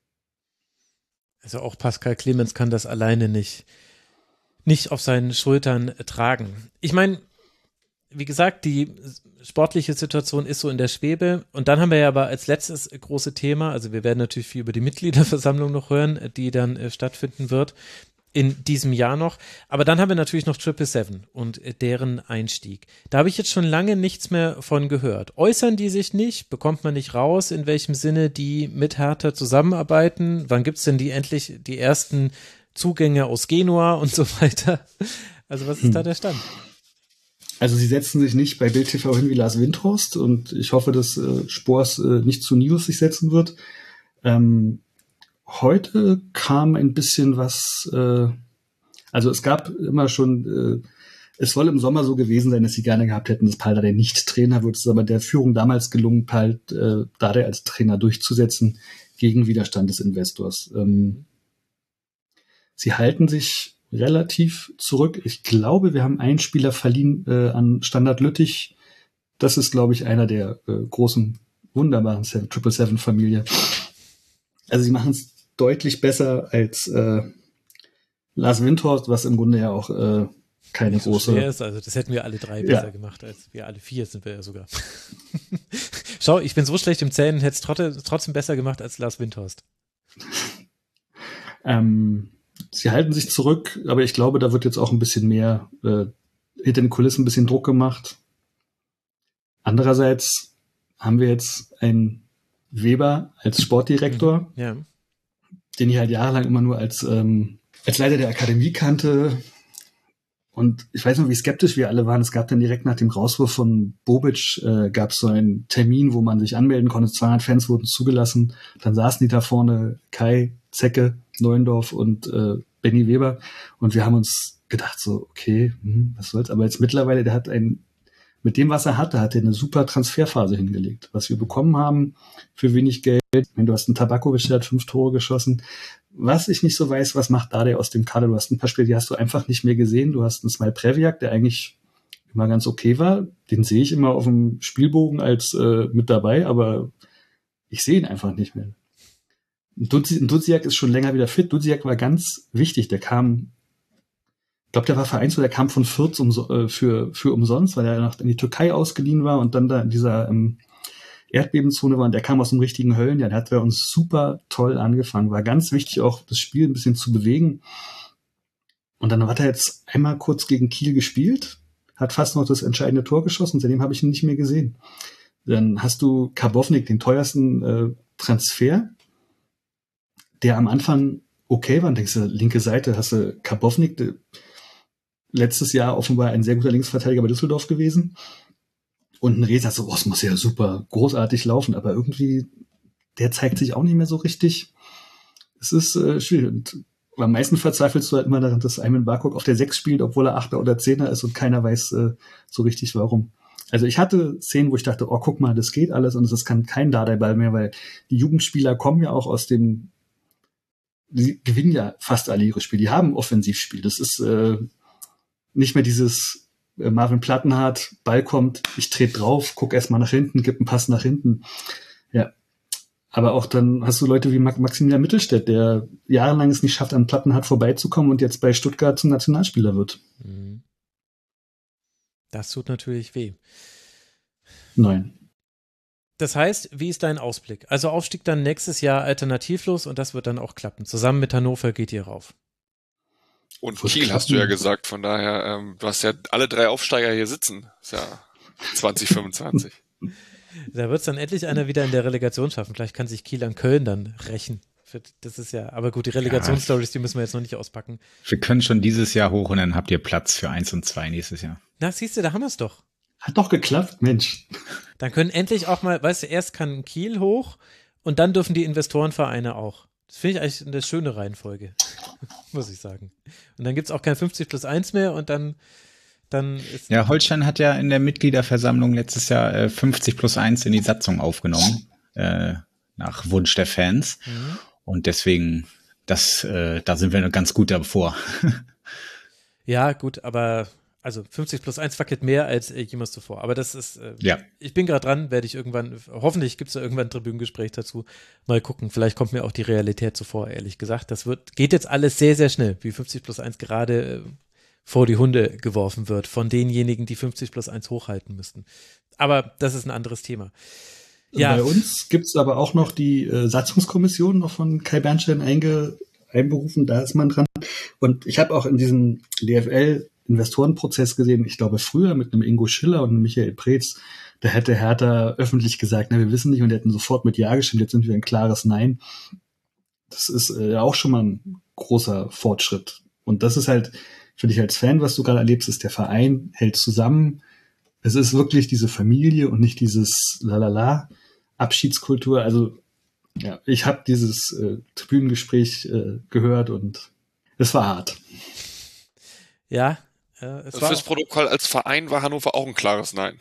A: Also auch Pascal Clemens kann das alleine nicht, nicht auf seinen Schultern tragen. Ich meine, wie gesagt, die sportliche Situation ist so in der Schwebe. Und dann haben wir ja aber als letztes große Thema, also wir werden natürlich viel über die Mitgliederversammlung noch hören, die dann äh, stattfinden wird in diesem Jahr noch. Aber dann haben wir natürlich noch Triple Seven und äh, deren Einstieg. Da habe ich jetzt schon lange nichts mehr von gehört. Äußern die sich nicht? Bekommt man nicht raus, in welchem Sinne die mit Hertha zusammenarbeiten? Wann gibt's denn die endlich die ersten Zugänge aus Genua und so weiter? Also was ist hm. da der Stand?
G: Also sie setzen sich nicht bei Bild T V hin wie Lars Windhorst und ich hoffe, dass äh, Spors äh, nicht zu News sich setzen wird. Ähm, heute kam ein bisschen was, äh, also es gab immer schon, äh, es soll im Sommer so gewesen sein, dass sie gerne gehabt hätten, dass Paul Dardai nicht Trainer wird. Es ist aber der Führung damals gelungen, Paul äh, Dardai als Trainer durchzusetzen gegen Widerstand des Investors. Ähm, sie halten sich relativ zurück. Ich glaube, wir haben einen Spieler verliehen äh, an Standard Lüttich. Das ist, glaube ich, einer der äh, großen, wunderbaren Triple Seven Familie. Also sie machen es deutlich besser als äh, Lars Windhorst, was im Grunde ja auch äh, keine
A: so
G: große
A: ist. Also das hätten wir alle drei besser ja. gemacht, als wir alle vier sind wir ja sogar. Schau, ich bin so schlecht im Zählen, hätte es trotzdem, trotzdem besser gemacht als Lars Windhorst.
G: ähm Sie halten sich zurück, aber ich glaube, da wird jetzt auch ein bisschen mehr äh, hinter den Kulissen ein bisschen Druck gemacht. Andererseits haben wir jetzt einen Weber als Sportdirektor,
A: ja.
G: den ich halt jahrelang immer nur als, ähm, als Leiter der Akademie kannte. Und ich weiß noch, wie skeptisch wir alle waren. Es gab dann direkt nach dem Rauswurf von Bobic, äh, gab es so einen Termin, wo man sich anmelden konnte. zweihundert Fans wurden zugelassen. Dann saßen die da vorne, Kai, Zecke, Neuendorf und äh, Benny Weber. Und wir haben uns gedacht so, okay, hm, was soll's. Aber jetzt mittlerweile, der hat ein, mit dem, was er hatte, hat er eine super Transferphase hingelegt. Was wir bekommen haben für wenig Geld. Wenn du hast einen Tabakovic, der hat fünf Tore geschossen. Was ich nicht so weiß, was macht da der aus dem Kader? Du hast ein paar Spiele, die hast du einfach nicht mehr gesehen. Du hast einen Smile Previak, der eigentlich immer ganz okay war. Den sehe ich immer auf dem Spielbogen als äh, mit dabei, aber ich sehe ihn einfach nicht mehr. Dudziak ist schon länger wieder fit. Dudziak war ganz wichtig. Der kam, ich glaube, der war Vereinsloser, der kam von Fürth um, äh, für, für umsonst, weil er noch in die Türkei ausgeliehen war und dann da in dieser ähm, Erdbebenzone war und der kam aus dem richtigen Höllenjahr. Der hat bei uns super toll angefangen. War ganz wichtig, auch das Spiel ein bisschen zu bewegen. Und dann hat er jetzt einmal kurz gegen Kiel gespielt, hat fast noch das entscheidende Tor geschossen, seitdem habe ich ihn nicht mehr gesehen. Dann hast du Karbovnik, den teuersten äh, Transfer, der am Anfang okay war. Und denkst du, linke Seite hast du Karbovnik, der, letztes Jahr offenbar ein sehr guter Linksverteidiger bei Düsseldorf gewesen. Und ein Reza so, oh, es muss ja super großartig laufen, aber irgendwie, der zeigt sich auch nicht mehr so richtig. Es ist äh, schwierig. Und am meisten verzweifelst du halt immer daran, dass Ayman Barkok auf der sechs spielt, obwohl er Achter oder Zehner ist und keiner weiß äh, so richtig warum. Also ich hatte Szenen, wo ich dachte, oh, guck mal, das geht alles und es kann kein Dardai-Ball mehr, weil die Jugendspieler kommen ja auch aus dem, die gewinnen ja fast alle ihre Spiele, die haben Offensivspiel. Das ist äh, nicht mehr dieses Marvin Plattenhardt, Ball kommt, ich trete drauf, guck erstmal nach hinten, gib einen Pass nach hinten. Ja. Aber auch dann hast du Leute wie Maximilian Mittelstädt, der jahrelang es nicht schafft, an Plattenhardt vorbeizukommen und jetzt bei Stuttgart zum Nationalspieler wird.
A: Das tut natürlich weh.
G: Nein.
A: Das heißt, wie ist dein Ausblick? Also Aufstieg dann nächstes Jahr alternativlos und das wird dann auch klappen. Zusammen mit Hannover geht ihr rauf.
F: Und Kiel hast du ja gesagt, von daher, ähm, du hast ja alle drei Aufsteiger hier sitzen. Ist ja zwanzig fünfundzwanzig.
A: Da wird es dann endlich einer wieder in der Relegation schaffen. Vielleicht kann sich Kiel an Köln dann rächen. Das ist ja, aber gut, die Relegationsstories, die müssen wir jetzt noch nicht auspacken.
E: Wir können schon dieses Jahr hoch und dann habt ihr Platz für eins und zwei nächstes Jahr.
A: Na, siehst du, da haben wir es doch.
G: Hat doch geklappt, Mensch.
A: Dann können endlich auch mal, weißt du, erst kann Kiel hoch und dann dürfen die Investorenvereine auch. Das finde ich eigentlich eine schöne Reihenfolge, muss ich sagen. Und dann gibt es auch kein fünfzig plus eins mehr und dann, dann ist...
E: Ja, Holstein hat ja in der Mitgliederversammlung letztes Jahr äh, fünfzig plus eins in die Satzung aufgenommen, äh, nach Wunsch der Fans. Mhm. Und deswegen, das, äh, da sind wir noch ganz gut davor.
A: Ja, gut, aber... Also fünfzig plus eins wackelt mehr als äh, jemals zuvor. Aber das ist, äh,
E: ja.
A: Ich bin gerade dran, werde ich irgendwann, hoffentlich gibt es da irgendwann ein Tribünengespräch dazu. Mal gucken, vielleicht kommt mir auch die Realität zuvor, ehrlich gesagt. Das wird, geht jetzt alles sehr, sehr schnell, wie fünfzig plus eins gerade äh, vor die Hunde geworfen wird von denjenigen, die fünfzig plus eins hochhalten müssten. Aber das ist ein anderes Thema.
G: Ja. Bei uns gibt es aber auch noch die äh, Satzungskommission noch von Kai Bernstein einge, einberufen, da ist man dran. Und ich habe auch in diesem D F L Investorenprozess gesehen, ich glaube früher mit einem Ingo Schiller und einem Michael Preetz, da hätte Hertha öffentlich gesagt, na, wir wissen nicht, und die hätten sofort mit Ja gestimmt, jetzt sind wir ein klares Nein. Das ist äh, auch schon mal ein großer Fortschritt. Und das ist halt für dich als Fan, was du gerade erlebst, ist, der Verein hält zusammen. Es ist wirklich diese Familie und nicht dieses Lalala Abschiedskultur. Also ja, ich habe dieses äh, Tribünengespräch äh, gehört und es war hart.
A: Ja, äh, es
F: also
A: war
F: fürs Protokoll als Verein war Hannover auch ein klares Nein.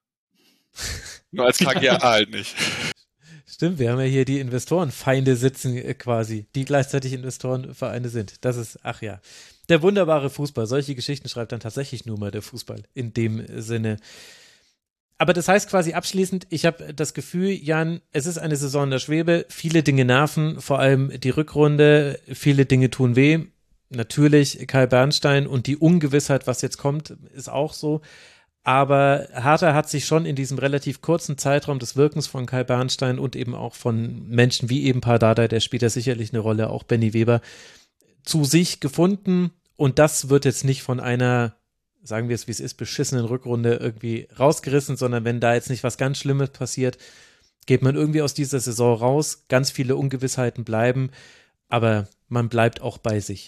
F: Nur als K G A halt nicht.
A: Stimmt, wir haben ja hier die Investorenfeinde sitzen äh, quasi, die gleichzeitig Investorenvereine sind. Das ist, ach ja, der wunderbare Fußball. Solche Geschichten schreibt dann tatsächlich nur mal der Fußball in dem Sinne. Aber das heißt quasi abschließend, ich habe das Gefühl, Jan, es ist eine Saison der Schwebe, viele Dinge nerven, vor allem die Rückrunde, viele Dinge tun weh. Natürlich Kai Bernstein und die Ungewissheit, was jetzt kommt, ist auch so. Aber Hertha hat sich schon in diesem relativ kurzen Zeitraum des Wirkens von Kai Bernstein und eben auch von Menschen wie eben Pardada, der spielt ja sicherlich eine Rolle, auch Benny Weber, zu sich gefunden. Und das wird jetzt nicht von einer, sagen wir es wie es ist, beschissenen Rückrunde irgendwie rausgerissen, sondern wenn da jetzt nicht was ganz Schlimmes passiert, geht man irgendwie aus dieser Saison raus. Ganz viele Ungewissheiten bleiben, aber man bleibt auch bei sich.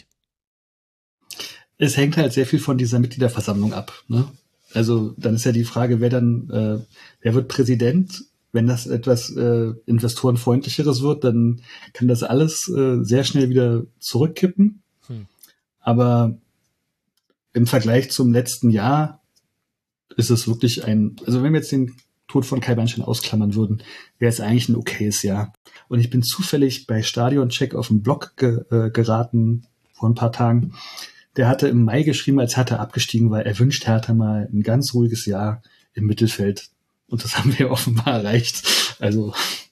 G: Es hängt halt sehr viel von dieser Mitgliederversammlung ab, ne? Also dann ist ja die Frage, wer dann, äh, wer wird Präsident? Wenn das etwas äh, investorenfreundlicheres wird, dann kann das alles äh, sehr schnell wieder zurückkippen. Hm. Aber im Vergleich zum letzten Jahr ist es wirklich ein, also wenn wir jetzt den Tod von Kai Bernstein ausklammern würden, wäre es eigentlich ein okayes Jahr. Und ich bin zufällig bei Stadioncheck auf den Blog ge, äh, geraten vor ein paar Tagen. Der hatte im Mai geschrieben, als Hertha abgestiegen war, er wünscht Hertha mal ein ganz ruhiges Jahr im Mittelfeld. Und das haben wir offenbar erreicht. Also.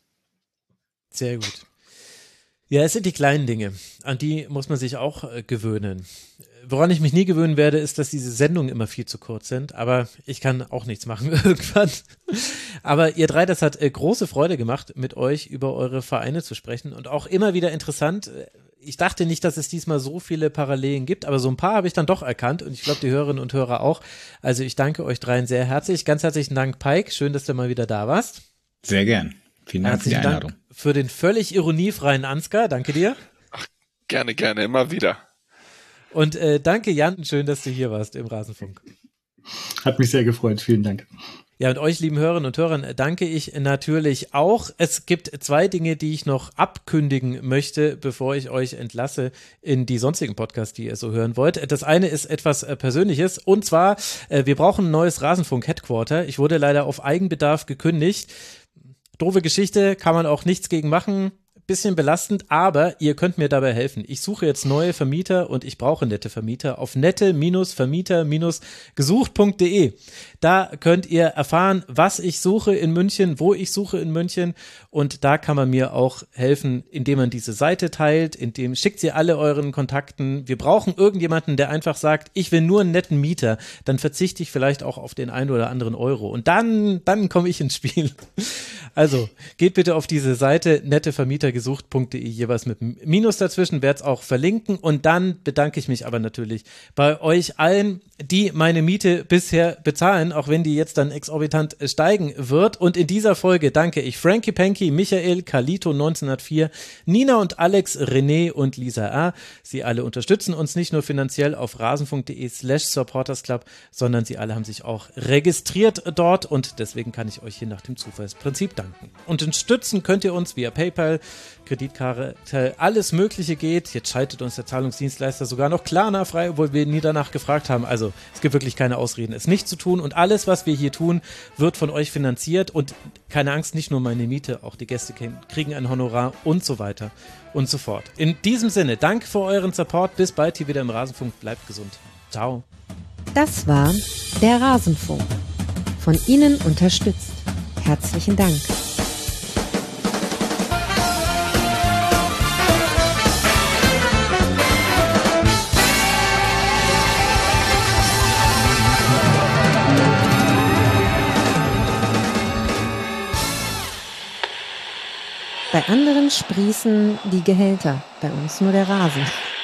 A: Sehr gut. Ja, es sind die kleinen Dinge, an die muss man sich auch äh, gewöhnen. woran ich mich nie gewöhnen werde, ist, dass diese Sendungen immer viel zu kurz sind, aber ich kann auch nichts machen irgendwann. Aber ihr drei, das hat äh, große Freude gemacht, mit euch über eure Vereine zu sprechen und auch immer wieder interessant. Ich dachte nicht, dass es diesmal so viele Parallelen gibt, aber so ein paar habe ich dann doch erkannt und ich glaube, die Hörerinnen und Hörer auch. Also ich danke euch dreien sehr herzlich. Ganz herzlichen Dank, Pike. Schön, dass du mal wieder da warst.
E: Sehr gern. Vielen Dank
A: Herzlichen
E: für die Einladung.
A: Dank für den völlig ironiefreien Ansgar. Danke dir.
F: Ach, gerne, gerne, immer wieder.
A: Und äh, danke, Jan. Schön, dass du hier warst im Rasenfunk.
G: Hat mich sehr gefreut. Vielen Dank.
A: Ja, und euch, lieben Hörerinnen und Hörern, danke ich natürlich auch. Es gibt zwei Dinge, die ich noch abkündigen möchte, bevor ich euch entlasse in die sonstigen Podcasts, die ihr so hören wollt. Das eine ist etwas äh, Persönliches und zwar, äh, wir brauchen ein neues Rasenfunk-Headquarter. Ich wurde leider auf Eigenbedarf gekündigt. Doofe Geschichte, kann man auch nichts gegen machen. Bisschen belastend, aber ihr könnt mir dabei helfen. Ich suche jetzt neue Vermieter und ich brauche nette Vermieter auf nette-vermieter-gesucht punkt de. Da könnt ihr erfahren, was ich suche in München, wo ich suche in München und da kann man mir auch helfen, indem man diese Seite teilt, indem schickt sie alle euren Kontakten. Wir brauchen irgendjemanden, der einfach sagt, ich will nur einen netten Mieter, dann verzichte ich vielleicht auch auf den einen oder anderen Euro und dann, dann komme ich ins Spiel. Also, geht bitte auf diese Seite nettevermietergesucht punkt de, jeweils mit einem Minus dazwischen, werde es auch verlinken und dann bedanke ich mich aber natürlich bei euch allen, die meine Miete bisher bezahlen, auch wenn die jetzt dann exorbitant steigen wird. Und in dieser Folge danke ich Frankie Panky, Michael, Carlito neunzehnhundertvier, Nina und Alex, René und Lisa R. Sie alle unterstützen uns nicht nur finanziell auf rasenfunk.de slash supportersclub, sondern sie alle haben sich auch registriert dort und deswegen kann ich euch hier nach dem Zufallsprinzip danken. Und unterstützen könnt ihr uns via PayPal, Kreditkarte, alles Mögliche geht. Jetzt schaltet uns der Zahlungsdienstleister sogar noch Klarna frei, obwohl wir nie danach gefragt haben. Also es gibt wirklich keine Ausreden, es nicht zu tun. Und alles, was wir hier tun, wird von euch finanziert. Und keine Angst, nicht nur meine Miete, auch die Gäste kriegen ein Honorar und so weiter und so fort. In diesem Sinne, danke für euren Support. Bis bald hier wieder im Rasenfunk. Bleibt gesund. Ciao.
B: Das war der Rasenfunk. Von Ihnen unterstützt. Herzlichen Dank. Bei anderen sprießen die Gehälter, bei uns nur der Rasen.